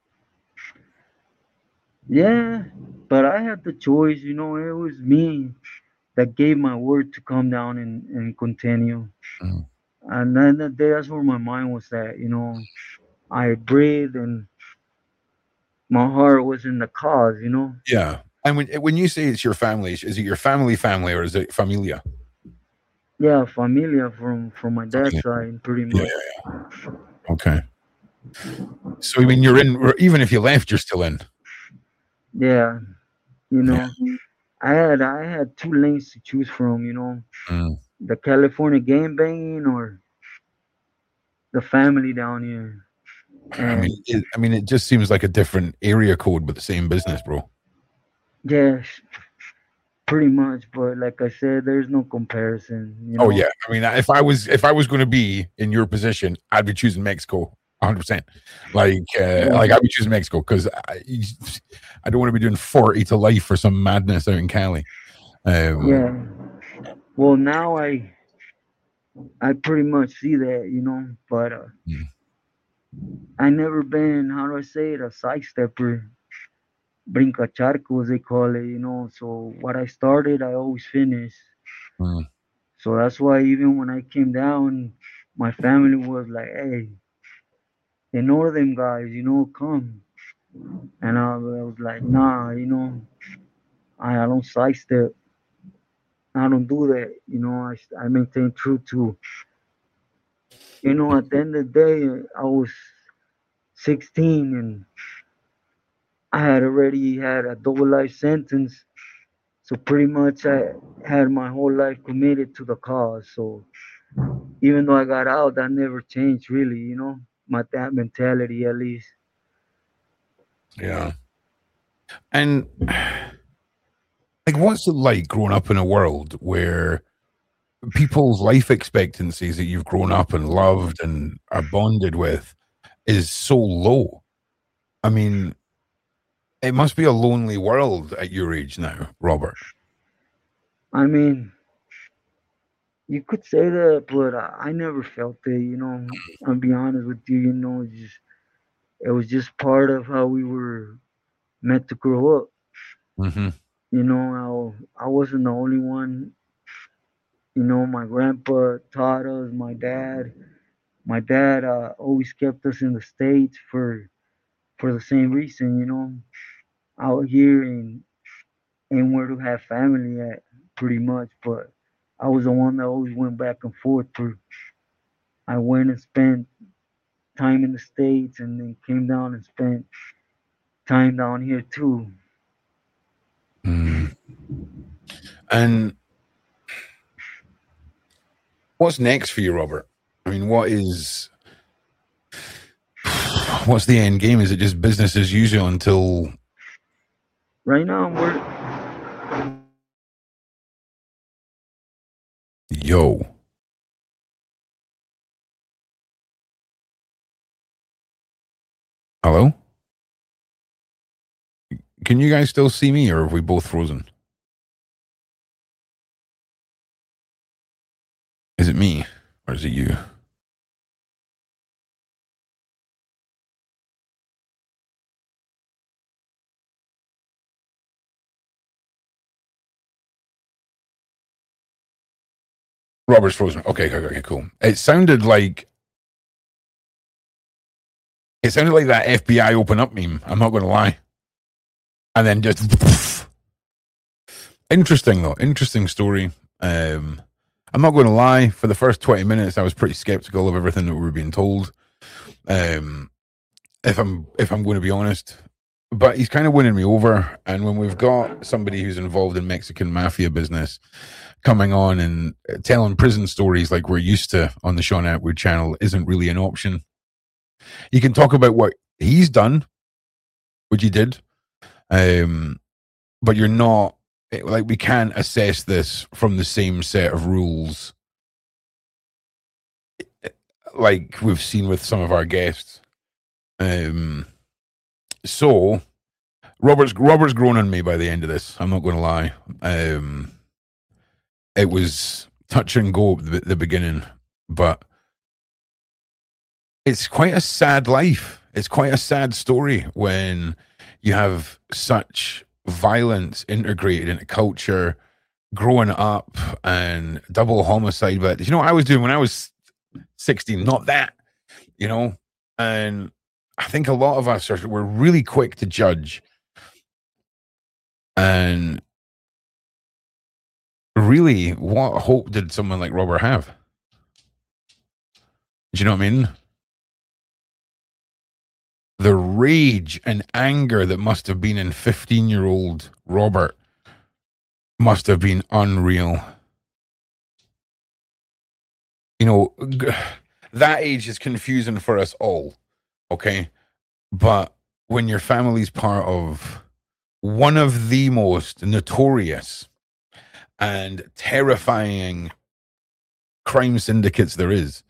Yeah, but I had the choice, you know. It was me that gave my word to come down and continue. And then that's where my mind was at, you know. I breathed and my heart was in the cause, you know. Yeah. And when you say it's your family, is it your family or is it familia? Yeah, familia from my dad's side, pretty much. Yeah. Okay. So I mean, you're in. Even if you left, you're still in. Yeah, you know, I had two lanes to choose from, you know, the California game banging or the family down here. And I mean, it just seems like a different area code, but the same business, bro. Yeah, pretty much. But like I said, there's no comparison. You know? Oh yeah, I mean, if I was going to be in your position, I'd be choosing Mexico, 100%. Like I'd be choosing Mexico because I don't want to be doing 40 to life for some madness out in Cali. Yeah. Well, now I pretty much see that, you know, but. I never been, how do I say it, a sidestepper, brincacharco, as they call it, you know. So what I started, I always finish. So that's why even when I came down, my family was like, hey, they know them guys, you know, come. And I was like, nah, you know, I don't sidestep. I don't do that, you know. I maintain true to. You know, at the end of the day, I was 16 and I had already had a double life sentence. So pretty much I had my whole life committed to the cause. So even though I got out, that never changed really, you know, that mentality at least. Yeah. And like, what's it like growing up in a world where people's life expectancies that you've grown up and loved and are bonded with is so low. I mean, it must be a lonely world at your age now, Robert. I mean, you could say that, but I never felt it. You know, I'll be honest with you. You know, it was just part of how we were meant to grow up. Mm-hmm. You know, I wasn't the only one. You know, my grandpa taught us. My dad always kept us in the States for the same reason. You know, out here and where to have family at, pretty much. But I was the one that always went back and forth. I went and spent time in the States and then came down and spent time down here too. Mm. And what's next for you, Robert? I mean, what's the end game? Is it just business as usual until Right now, Yo. Hello? Can you guys still see me, or have we both frozen? Is it me, or is it you? Robert's frozen. Okay, cool. It sounded like that FBI open up meme. I'm not going to lie. And then just interesting though. Interesting story. I'm not going to lie. For the first 20 minutes, I was pretty skeptical of everything that we were being told. If I'm going to be honest, but he's kind of winning me over. And when we've got somebody who's involved in Mexican mafia business coming on and telling prison stories like we're used to on the Sean Atwood channel isn't really an option. You can talk about what he's done, which he did, but you're not, like, we can't assess this from the same set of rules like we've seen with some of our guests. So Robert's grown on me by the end of this. I'm not going to lie. It was touch and go at the beginning, but it's quite a sad life. It's quite a sad story when you have such violence integrated into culture, growing up, and double homicide. But you know what I was doing when I was 16? Not that, you know. And I think a lot of us we're really quick to judge. And really, what hope did someone like Robert have? Do you know what I mean? The rage and anger that must have been in 15-year-old Robert must have been unreal. You know, that age is confusing for us all, okay? But when your family's part of one of the most notorious and terrifying crime syndicates there is,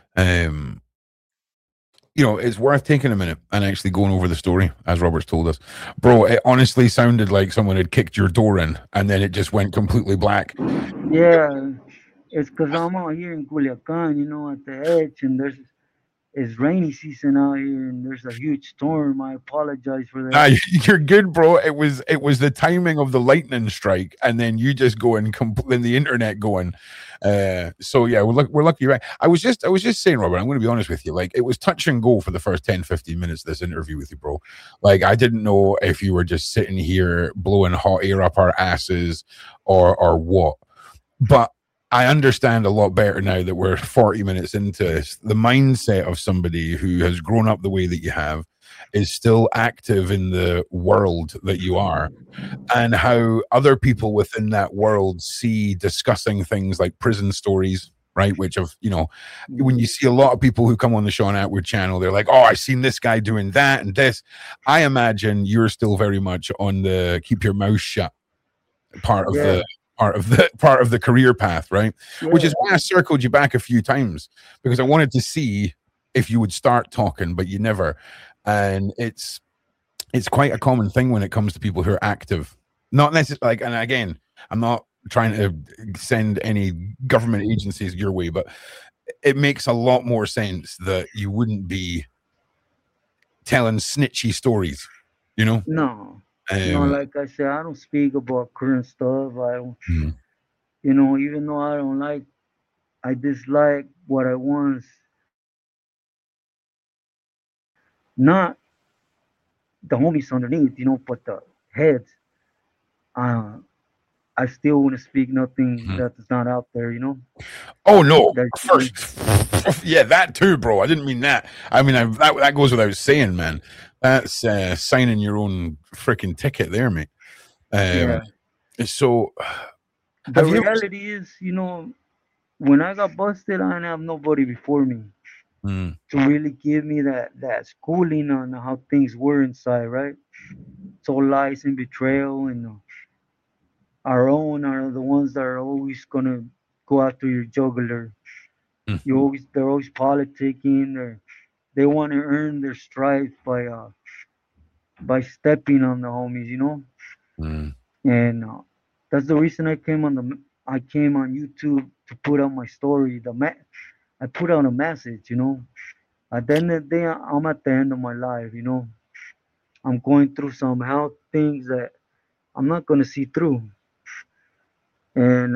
you know, it's worth taking a minute and actually going over the story as Robert's told us. Bro, it honestly sounded like someone had kicked your door in and then it just went completely black. Yeah, it's because I'm out here in Culiacan, you know, at the edge, and it's rainy season out here, and there's a huge storm. I apologize for that. Nah, you're good, bro. It was the timing of the lightning strike, and then you just going and the internet going. So yeah, we're lucky, right? I was just saying, Robert, I'm going to be honest with you. Like, it was touch and go for the first 10-15 minutes of this interview with you, bro. Like, I didn't know if you were just sitting here blowing hot air up our asses or what. But I understand a lot better now that we're 40 minutes into this. The mindset of somebody who has grown up the way that you have is still active in the world that you are, and how other people within that world see discussing things like prison stories, right? Which have, you know, when you see a lot of people who come on the Sean Atwood channel, they're like, oh, I've seen this guy doing that and this. I imagine you're still very much on the keep your mouth shut part of the career path, right? Yeah. Which is why I circled you back a few times, because I wanted to see if you would start talking, but you never. And it's quite a common thing when it comes to people who are active. Not necessarily like, and again, I'm not trying to send any government agencies your way, but it makes a lot more sense that you wouldn't be telling snitchy stories, you know? No, like I said, I don't speak about current stuff. I don't, Mhm. even though I dislike what I once, not the homies underneath, but the heads. Uh, I still wouldn't speak nothing Mhm. that's not out there, Oh no! There's, First, yeah, that too, bro. I didn't mean that. I mean, that goes without saying, man. That's signing your own freaking ticket there, mate. yeah. So, The have you ever? reality is, when I got busted, I didn't have nobody before me Mm, to really give me that schooling on how things were inside, right? So lies and betrayal and our own are the ones that are always gonna go after your jugular. mm, They're always politicking. They want to earn their stripes by stepping on the homies, mm, And that's the reason I came on YouTube to put out my story. I put out a message, At the end of the day, I'm at the end of my life, I'm going through some health things that I'm not gonna see through, and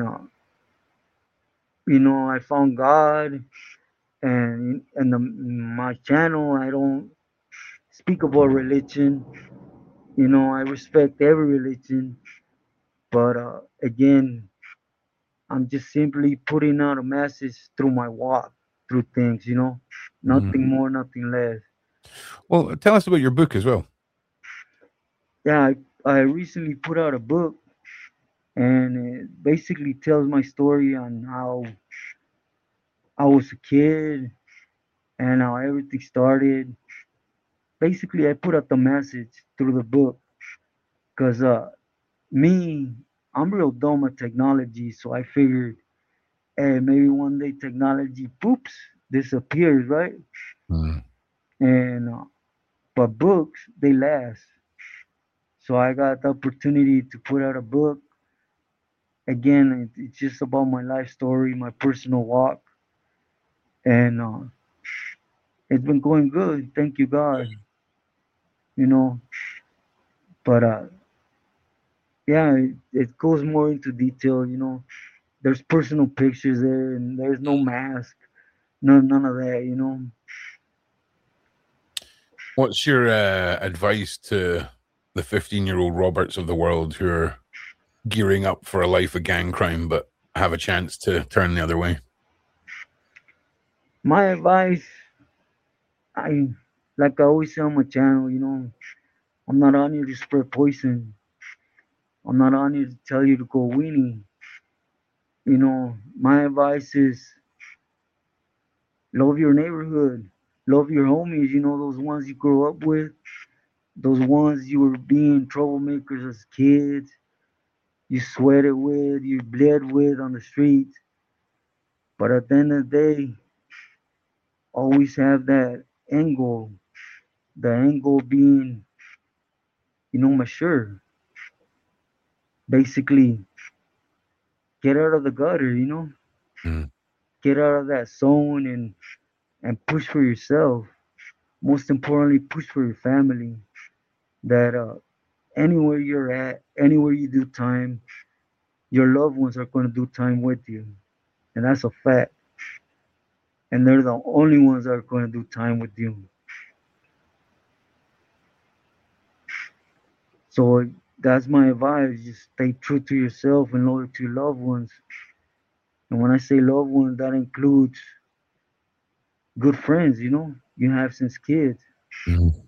I found God, and my channel. I don't speak about religion. I respect every religion, but again, I'm just simply putting out a message through my walk, through things, mm. nothing more, nothing less. Well, tell us about your book as well. Yeah, I recently put out a book, and it basically tells my story on how I was a kid and how everything started. Basically, I put out the message through the book because me, I'm real dumb at technology, so I figured, hey, maybe one day technology poops disappears, right? Mm, And but books, they last. So I got the opportunity to put out a book. Again, it's just about my life story, my personal walk, and it's been going good. Thank you, God. You know, but yeah, it goes more into detail. There's personal pictures there, and there's no mask, none of that. What's your advice to the 15-year-old Roberts of the world who are gearing up for a life of gang crime but have a chance to turn the other way? My advice, I like I always say on my channel, I'm not on here to spread poison. I'm not on here to tell you to go weenie. My advice is love your neighborhood, love your homies. Those ones you grew up with, those ones you were being troublemakers as kids, you sweated with, you bled with on the streets. But at the end of the day, always have that end goal. The end goal being, mature. Basically, get out of the gutter, Mm, get out of that zone and push for yourself. Most importantly, push for your family. That anywhere you're at, anywhere you do time, your loved ones are going to do time with you. And that's a fact. And they're the only ones that are going to do time with you. So that's my advice. Just stay true to yourself and loyal to your loved ones. And when I say loved ones, that includes good friends, you have since kids. mm,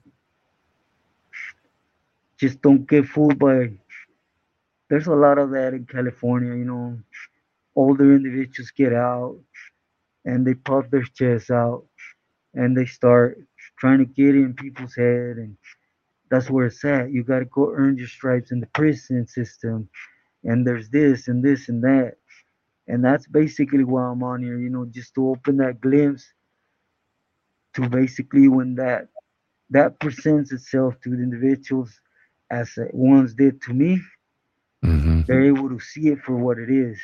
Just don't get fooled by, there's a lot of that in California, older individuals get out and they puff their chests out and they start trying to get in people's head, and that's where it's at. You got to go earn your stripes in the prison system, and there's this and this and that, and that's basically why I'm on here, just to open that glimpse to basically when that presents itself to the individuals as it once did to me, Mm-hmm. they're able to see it for what it is.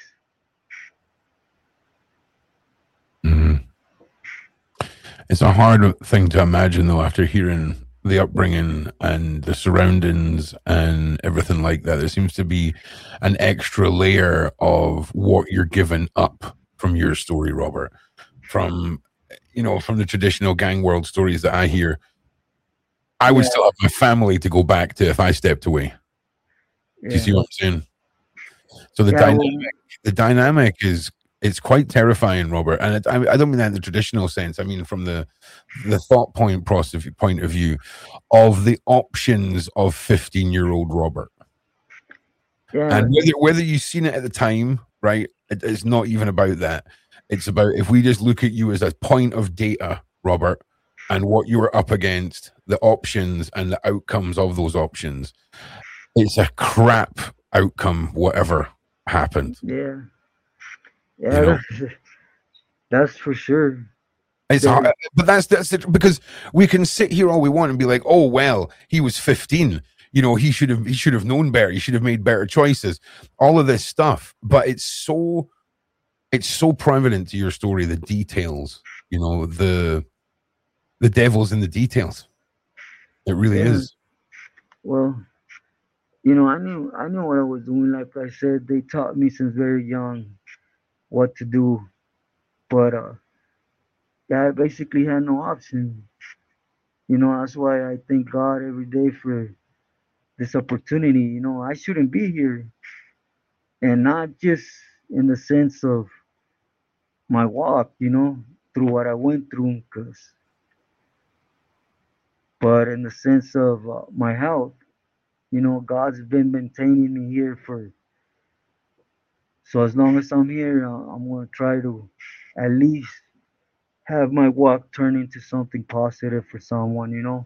Mm-hmm. It's a hard thing to imagine, though, after hearing the upbringing and the surroundings and everything like that. There seems to be an extra layer of what you're giving up from your story, Robert. From the traditional gang world stories that I hear, I would still have my family to go back to if I stepped away. Do you see what I'm saying? So the dynamic is, it's quite terrifying, Robert. And I don't mean that in the traditional sense. I mean from the thought point of view of the options of 15-year-old Robert. Yeah. And whether you've seen it at the time, right? It's not even about that. It's about, if we just look at you as a point of data, Robert, and what you were up against, the options and the outcomes of those options, it's a crap outcome, whatever happened. Yeah. Yeah, that's for sure. It's hard, but that's it, because we can sit here all we want and be like, oh well, he was 15. He should have known better. He should have made better choices. All of this stuff, but it's so prevalent to your story. The details, the devil's in the details. It really is. Well, I knew what I was doing. Like I said, they taught me since very young what to do, but I basically had no option. That's why I thank God every day for this opportunity. I shouldn't be here, and not just in the sense of my walk, through what I went through, but in the sense of my health. God's been maintaining me here so as long as I'm here, I'm going to try to at least have my walk turn into something positive for someone.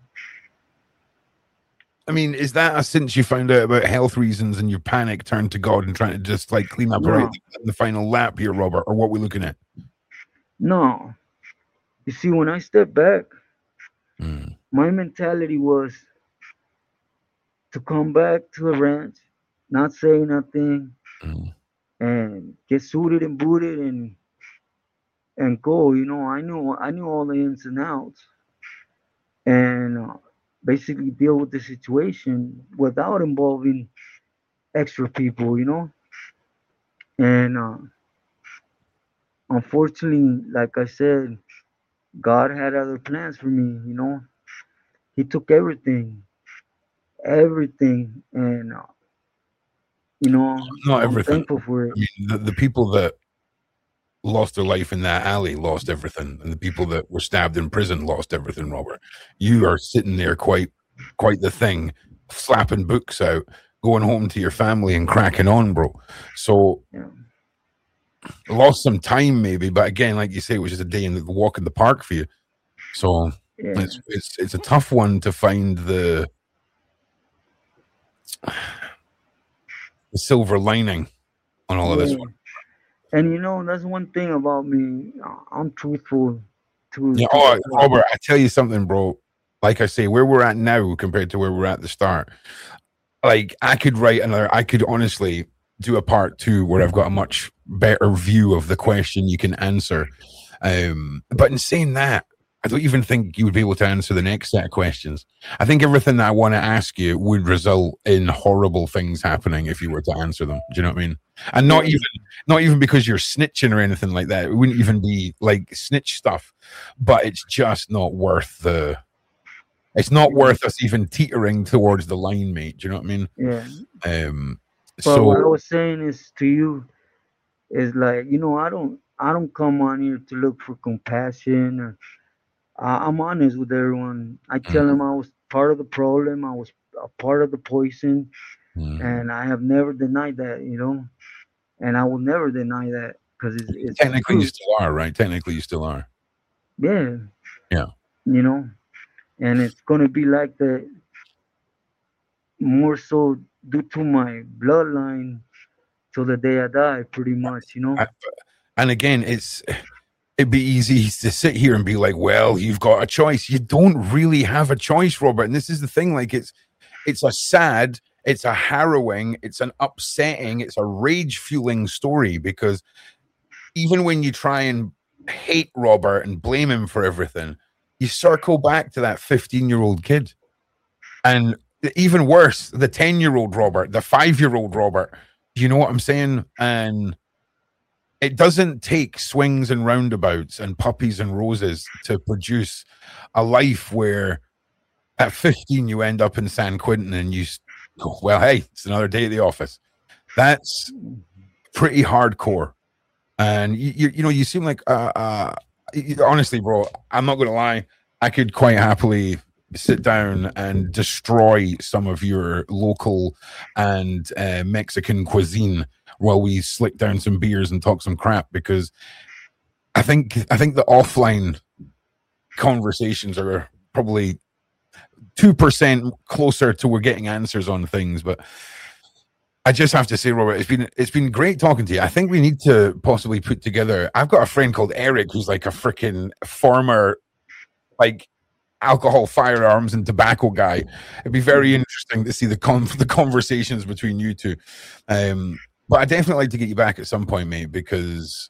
I mean, is that since you found out about health reasons and your panic turned to God and trying to just like clean up right in the final lap here, Robert, or what we're looking at? No. You see, when I stepped back, my mentality was to come back to the ranch, not say nothing, and get suited and booted and go. I knew all the ins and outs, and basically deal with the situation without involving extra people. And unfortunately, like I said, God had other plans for me. He took everything, and not I'm everything. thankful for it. I mean, the people that lost their life in that alley lost everything, and the people that were stabbed in prison lost everything, Robert. You are sitting there quite the thing, slapping books out, going home to your family and cracking on, bro. So lost some time maybe, but again, like you say, it was just a day in the walk in the park for you. So it's a tough one to find the silver lining on all of this one. And that's one thing about me. I'm truthful. Robert, I tell you something, bro. Like I say, where we're at now compared to where we're at the start, like I could honestly do a part 2 where I've got a much better view of the question you can answer. But in saying that, I don't even think you would be able to answer the next set of questions. I think everything that I want to ask you would result in horrible things happening if you were to answer them. Do you know what I mean? And not even because you're snitching or anything like that. It wouldn't even be like snitch stuff, but it's just not worth it's not worth us even teetering towards the line, mate. Do you know what I mean? Yeah. So what I was saying is to you is like, I don't come on here to look for compassion or I'm honest with everyone. I tell them I was part of the problem. I was a part of the poison, and I have never denied that, and I will never deny that because it's technically you still are, right? Technically you still are. Yeah. Yeah. And it's gonna be like that more so due to my bloodline till the day I die, pretty much. And again, it's it'd be easy to sit here and be like, well, you've got a choice. You don't really have a choice, Robert. And this is the thing, like it's a sad, it's a harrowing, it's an upsetting, it's a rage-fueling story, because even when you try and hate Robert and blame him for everything, you circle back to that 15-year-old kid. And even worse, the 10-year-old Robert, the 5-year-old Robert. Do you know what I'm saying? And it doesn't take swings and roundabouts and puppies and roses to produce a life where at 15 you end up in San Quentin and you go, well, hey, it's another day at the office. That's pretty hardcore. And you seem like honestly, bro, I'm not gonna lie, I could quite happily sit down and destroy some of your local and Mexican cuisine while we slick down some beers and talk some crap, because I think the offline conversations are probably 2% closer to we're getting answers on things. But I just have to say, Robert, it's been great talking to you. I think we need to possibly put together. I've got a friend called Eric who's like a freaking former, like, alcohol, firearms, and tobacco guy. It'd be very interesting to see the conversations between you two. But I definitely like to get you back at some point, mate, because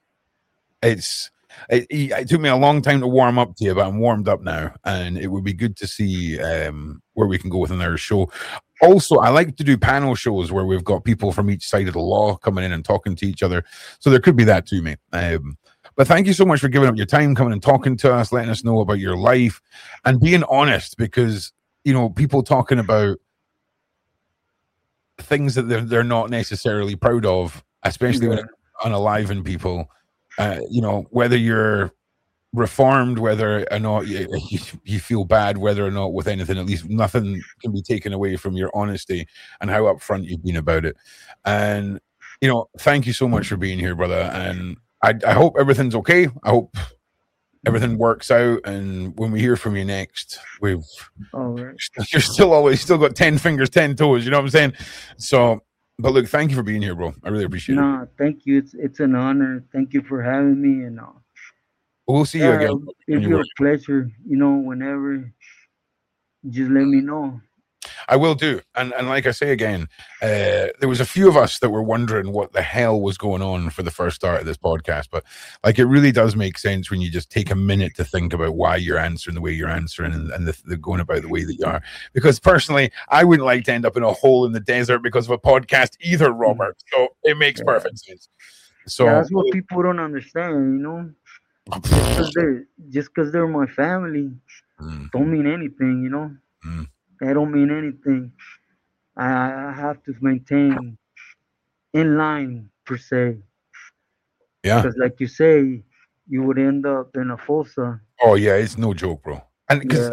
it took me a long time to warm up to you, but I'm warmed up now, and it would be good to see where we can go with another show. Also, I like to do panel shows where we've got people from each side of the law coming in and talking to each other. So there could be that too, mate. But thank you so much for giving up your time, coming and talking to us, letting us know about your life, and being honest, because, people talking about things that they're not necessarily proud of, especially when it's unaliving people, whether you're reformed, whether or not you feel bad, whether or not with anything, at least nothing can be taken away from your honesty and how upfront you've been about it. And, thank you so much for being here, brother. And I hope everything's okay. I hope everything works out. And when we hear from you next, you're still got 10 fingers, 10 toes. You know what I'm saying? So, but look, thank you for being here, bro. I really appreciate it. Thank you. It's an honor. Thank you for having me. And we'll see you again. It's your pleasure. Whenever, just let me know. I will do. And like I say again, there was a few of us that were wondering what the hell was going on for the first start of this podcast. But like, it really does make sense when you just take a minute to think about why you're answering the way you're answering and the going about the way that you are. Because personally, I wouldn't like to end up in a hole in the desert because of a podcast either, Robert. So it makes perfect sense. So that's what people don't understand, Just because they're my family don't mean anything, That don't mean anything. I have to maintain in line, per se. Yeah. Because like you say, you would end up in a fossa. Oh, yeah, it's no joke, bro. And because,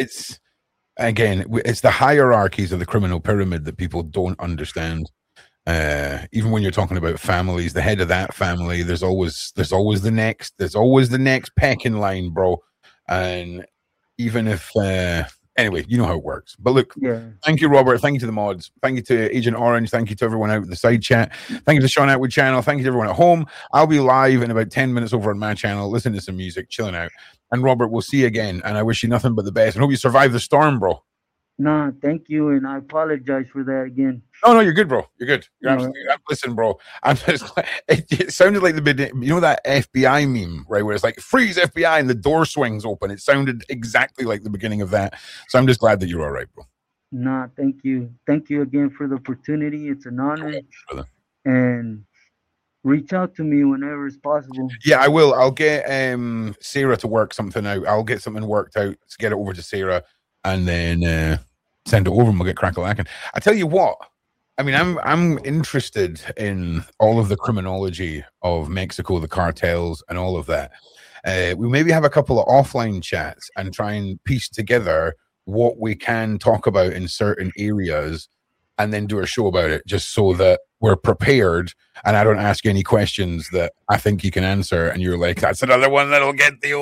it's the hierarchies of the criminal pyramid that people don't understand. Even when you're talking about families, the head of that family, there's always the next peck in line, bro. And even if... anyway, you know how it works. But look, Thank you, Robert. Thank you to the mods. Thank you to Agent Orange. Thank you to everyone out in the side chat. Thank you to Sean Atwood channel. Thank you to everyone at home. I'll be live in about 10 minutes over on my channel, listening to some music, chilling out. And Robert, we'll see you again. And I wish you nothing but the best. And hope you survive the storm, bro. Thank you. And I apologize for that again. No, you're good, bro. You're good. You're absolutely. Listen, bro. It sounded like that FBI meme, right? Where it's like freeze FBI and the door swings open. It sounded exactly like the beginning of that. So I'm just glad that you're all right, bro. Thank you. Thank you again for the opportunity. It's an honor. And reach out to me whenever it's possible. Yeah, I will. I'll get Sarah to work something out. I'll get something worked out to get it over to Sarah, and then send it over, and we'll get crack-a-lackin'. I tell you what. I mean, I'm interested in all of the criminology of Mexico, the cartels, and all of that. We maybe have a couple of offline chats and try and piece together what we can talk about in certain areas, and then do a show about it, just so that we're prepared. And I don't ask you any questions that I think you can answer, and you're like, "That's another one that'll get the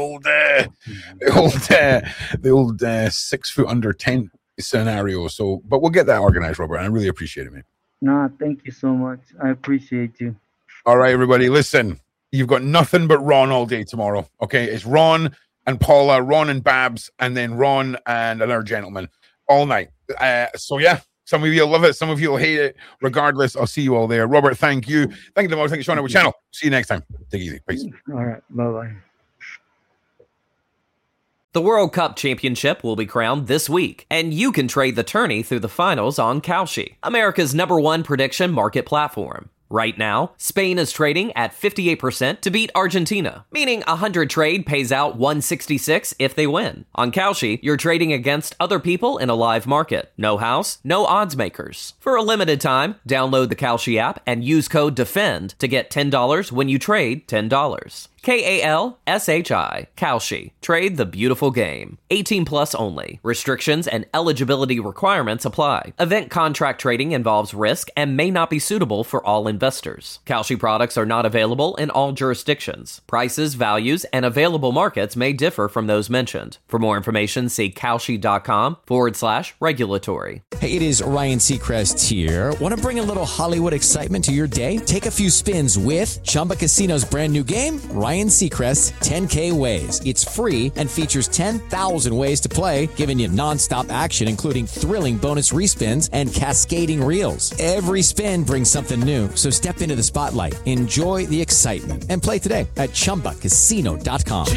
old 6 foot under tent scenario." So, but we'll get that organized, Robert, and I really appreciate it, man. Thank you so much. I appreciate you. All right, everybody, listen, You've got nothing but Ron all day tomorrow. Okay, it's Ron and Paula, Ron and Babs, and then Ron and another gentleman all night. So yeah, some of you will love it, some of you will hate it. Regardless, I'll see you all there. Robert, thank you. Thank you so much. Thank you, Sean, our channel. See you next time. Take it easy. Peace. All right. Bye-bye. The World Cup Championship will be crowned this week, and you can trade the tourney through the finals on Kalshi, America's #1 prediction market platform. Right now, Spain is trading at 58% to beat Argentina, meaning 100 trade pays out 166 if they win. On Kalshi, you're trading against other people in a live market. No house, no odds makers. For a limited time, download the Kalshi app and use code DEFEND to get $10 when you trade $10. Kalshi, Kalshi. Trade the beautiful game. 18 plus only. Restrictions and eligibility requirements apply. Event contract trading involves risk and may not be suitable for all investors. Kalshi products are not available in all jurisdictions. Prices, values, and available markets may differ from those mentioned. For more information, see Kalshi.com/regulatory. Hey, it is Ryan Seacrest here. Want to bring a little Hollywood excitement to your day? Take a few spins with Chumba Casino's brand new game, Ryan Seacrest's 10K Ways. It's free and features 10,000 ways to play, giving you nonstop action, including thrilling bonus respins and cascading reels. Every spin brings something new. So step into the spotlight, enjoy the excitement, and play today at ChumbaCasino.com.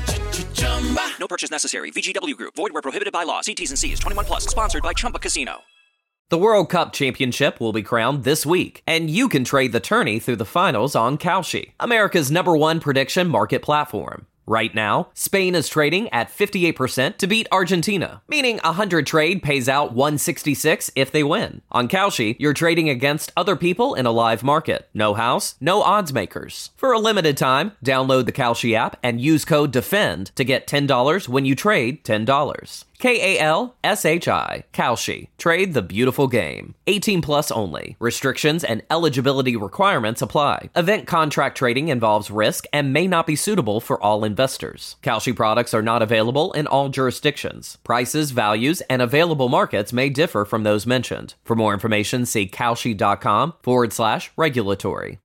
No purchase necessary. VGW Group. Void where prohibited by law. See T's and C's. 21 plus. Sponsored by Chumba Casino. The World Cup Championship will be crowned this week, and you can trade the tourney through the finals on Kalshi, America's #1 prediction market platform. Right now, Spain is trading at 58% to beat Argentina, meaning 100 trade pays out 166 if they win. On Kalshi, you're trading against other people in a live market. No house, no odds makers. For a limited time, download the Kalshi app and use code DEFEND to get $10 when you trade $10. Kalshi, Kalshi. Trade the beautiful game. 18 plus only. Restrictions and eligibility requirements apply. Event contract trading involves risk and may not be suitable for all investors. Kalshi products are not available in all jurisdictions. Prices, values, and available markets may differ from those mentioned. For more information, see Kalshi.com/regulatory.